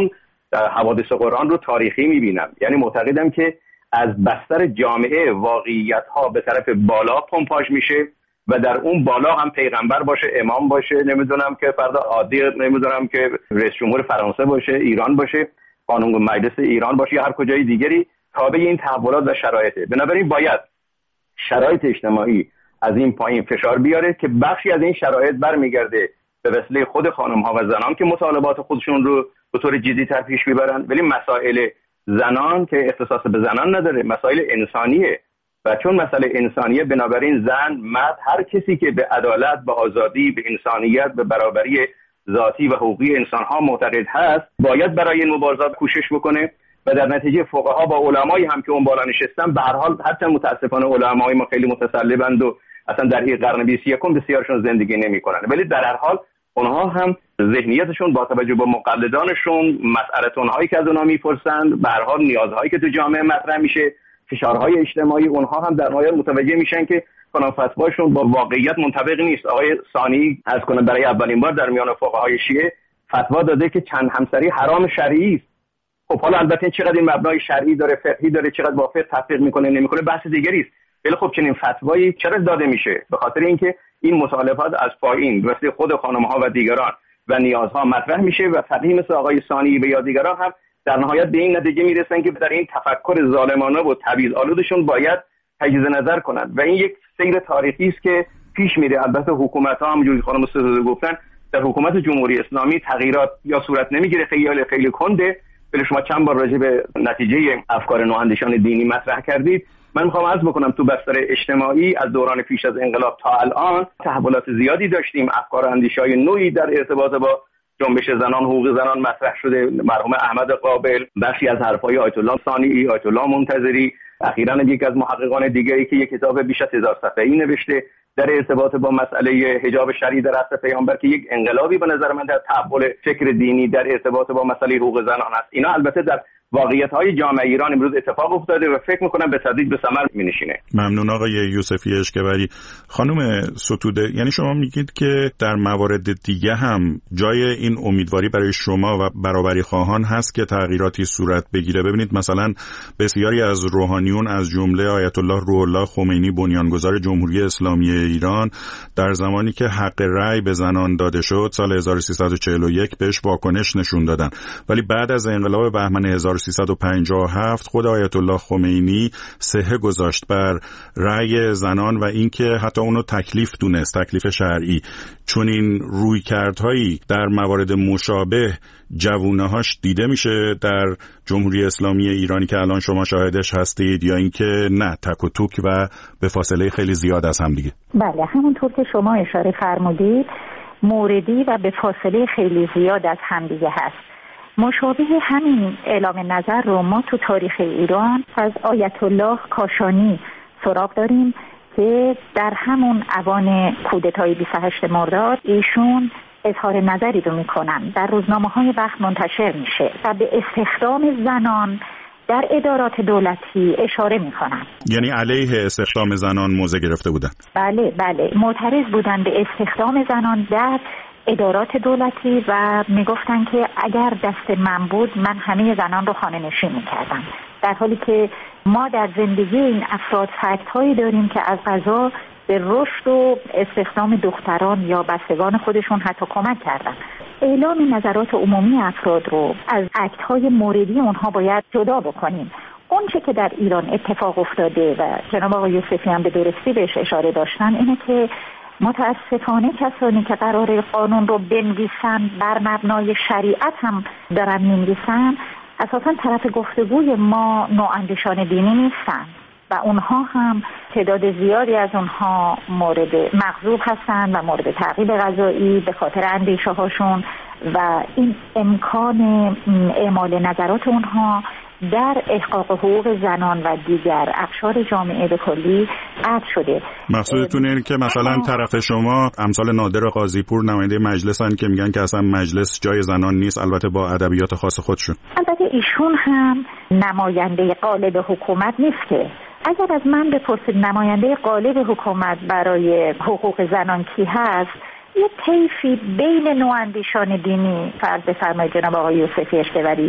در حوادث قرآن رو تاریخی میبینم. یعنی معتقدم که از بستر جامعه واقعیت‌ها به طرف بالا پمپاژ میشه و در اون بالا هم پیغمبر باشه، امام باشه، نمیدونم که فرد عادی، نمیدونم که رئیس جمهور فرانسه باشه، ایران باشه، قانون مجلس ایران باشه یا هر کجای دیگری، تابع این تحولات و شرایطه. بنابراین باید شرایط اجتماعی از این پایین فشار بیاره که بخشی از این شرایط برمیگرده به وسیله خود خانم‌ها و زنان که مطالبات خودشون رو به طور جدی‌تر پیش میبرن، ولی مسائل زنان که اختصاص به زنان نداره، مسائل انسانیه و چون مسئله انسانیه بنابراین زن، مرد، هر کسی که به عدالت، به آزادی، به انسانیت، به برابری ذاتی و حقوقی انسان‌ها معتقد هست باید برای این مبارزات کوشش بکنه و در نتیجه فقها با علمایی هم که اون بالا نشستن به هر حال حتی متاسفانه علمای ما خیلی متسلبند و اصلا در این قرن بیست و یکم بسیارشون زندگی نمی‌کنن، ولی در هر حال اونها هم ذهنیتشون با توجه به مقلدانشون، مسئله‌هایی که از اونها میپرسند، به هر حال نیازهایی که تو جامعه مطرح میشه، فشارهای اجتماعی، اونها هم در نهایت متوجه میشن که فلان فتواشون با واقعیت منطبق نیست. آقای ثانی از کنه برای اولین بار در میان فقهای شیعه فتوا داده که چند همسری حرام شرعی است. خب حالا البته چقدر این مبنای شرعی داره، فقهی داره، چقدر با فقه تطبیق میکنه نمیکنه بحث دیگری است. ولی خب چنین فتوایی چرا داده میشه؟ به خاطر اینکه این مطالبات از پایین واسه خود خانم‌ها و دیگران و نیازها مطرح میشه و فقیه مثل آقای ثانی و یا دیگران هم در نهایت به این نتیجه میرسن که در این تفکر ظالمانه و تبعیض آلودشون باید تجدید نظر کنند و این یک سیر تاریخی است که پیش میره. البته حکومت‌ها همونجوری که خانم ستوده گفتن در حکومت جمهوری اسلامی تغییرات یا صورت نمیگیره، خیلی خیلی کنده. ولی شما چند بار راجع به نتیجه افکار نواندیشان دینی مطرح کردید. من میخوام عرض بکنم تو بستر اجتماعی از دوران پیش از انقلاب تا الان تحولات زیادی داشتیم. افکار و اندیشه‌های نوعی در ارتباط با جنبش زنان، حقوق زنان مطرح شده. مرحوم احمد قابل، بخشی از حرفای آیت الله ثانی، آیت الله منتظری، اخیراً یکی از محققان دیگری که یک کتاب بیش از هزار صفحه‌ای نوشته در ارتباط با مسئله حجاب شرعی در عصر پیامبر که یک انقلابی به نظر من در تحول فکر دینی در ارتباط با مسئله حقوق زنان است. اینا البته در واقعیت‌های جامعه ایران امروز اتفاق افتاده و فکر می‌کنم به تدریج به ثمر می‌نشینه. ممنون آقای یوسفی اشکبری. خانم ستوده، یعنی شما میگید که در موارد دیگه هم جای این امیدواری برای شما و برابری خواهان هست که تغییراتی صورت بگیره. ببینید مثلا بسیاری از روحانیون از جمله آیت الله روح الله خمینی بنیانگذار جمهوری اسلامی ایران در زمانی که حق رأی به زنان داده شد سال هزار و سیصد و چهل و یک بهش واکنش نشون دادن، ولی بعد از انقلاب بهمن هزار و سیصد و پنجاه و هفت خود آیت الله خمینی صحه گذاشت بر رأی زنان و اینکه حتی اونو تکلیف دونست، تکلیف شرعی. چون این رویکردهایی در موارد مشابه جوونه‌هاش دیده میشه در جمهوری اسلامی ایرانی که الان شما شاهدش هستید، یا اینکه نه تک و توک و به فاصله خیلی زیاد از هم دیگه؟ بله، همونطور که شما اشاره فرمودید موردی و به فاصله خیلی زیاد از هم دیگه هست. مشابه همین اعلام نظر رو ما تو تاریخ ایران از آیت الله کاشانی سراغ داریم که در همون اوان کودتای بیست و هشتم مرداد ایشون اظهار نظری رو میکنن، در روزنامه‌های وقت منتشر میشه و به استخدام زنان در ادارات دولتی اشاره میکنن. یعنی علیه استخدام زنان موضع گرفته بودن؟ بله بله، معترض بودن به استخدام زنان در ادارات دولتی و میگفتن که اگر دست من بود من همه زنان رو خانه نشین میکردم، در حالی که ما در زندگی این افراد فکت هایی داریم که از قضا به رشد و استخدام دختران یا بستگان خودشون حتی کمک کردن. اعلام نظرات عمومی افراد رو از اکت های موردی اونها باید جدا بکنیم. اون چه که در ایران اتفاق افتاده و جناب آقای یوسفی هم به درستی بهش اشاره داشتن اینه که متاسفانه کسانی که قراره قانون رو بنویسن بر مبنای شریعت هم دارن مینویسن، اساساً طرف گفتگوی ما نواندیشان دینی نیستن و اونها هم تعداد زیادی از اونها مورد مغضوب هستن و مورد تعقیب قضایی به خاطر اندیشه هاشون و این امکان اعمال نظرات اونها در احقاق حقوق زنان و دیگر اقشار جامعه به کلی قطع شده. مقصودتون اینه که مثلا طرف شما امثال نادر قاضیپور نماینده مجلسن که میگن که اصلا مجلس جای زنان نیست، البته با ادبیات خاص خودشون. البته ایشون هم نماینده غالب حکومت نیست که. اگر از من بپرسید نماینده غالب حکومت برای حقوق زنان کی هست، یه طیفی بین نواندیشان دینی، فرض بفرمایید جناب آقای یوسفی اشکبری،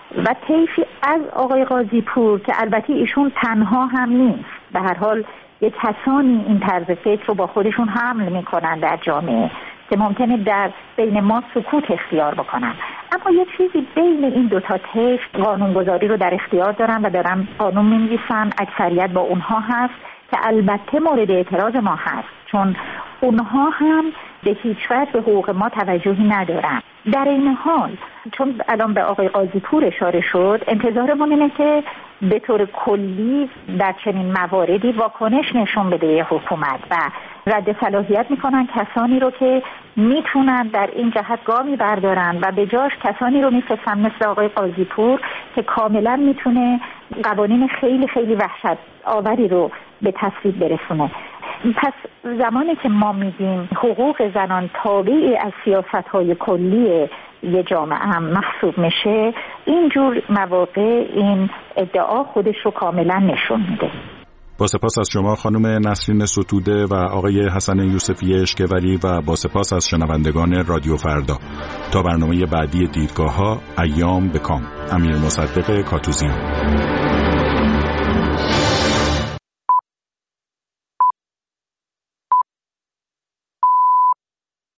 و طیفی از آقای قاضی پور که البته ایشون تنها هم نیست، به هر حال یک کسانی این طرز فکر رو با خودشون حمل میکنن در جامعه که ممکنه در بین ما سکوت اختیار بکنن، اما یک چیزی بین این دوتا طیف قانونگذاری رو در اختیار دارن و دارن قانون می‌نویسن، اکثریت با اونها هست که البته مورد اعتراض ما هست، چون اونها هم به هیچ وجه به حقوق ما توجهی ندارن. در این حال چون الان به آقای قاضی پور اشاره شد، انتظارمون اینه که به طور کلی در چنین مواردی واکنش نشون بده حکومت و رد صلاحیت میکنن کسانی رو که میتونن در این جهت گامی بردارن و به جاش کسانی رو میفرستن مثل آقای قاضی پور که کاملا میتونه قوانین خیلی خیلی وحشت آوری رو به تصویب برسونه. پس زمانی که ما میگیم حقوق زنان تابعی از سیاست‌های کلی یه جامعه هم محسوب میشه، اینجور مواقع این ادعا خودش رو کاملا نشون میده. با سپاس از شما خانم نسرین ستوده و آقای حسن یوسفی اشکوری و با سپاس از شنوندگان رادیو فردا. تا برنامه بعدی دیدگاه‌ها، ایام به کام. امیر مصدق کاتوزیان.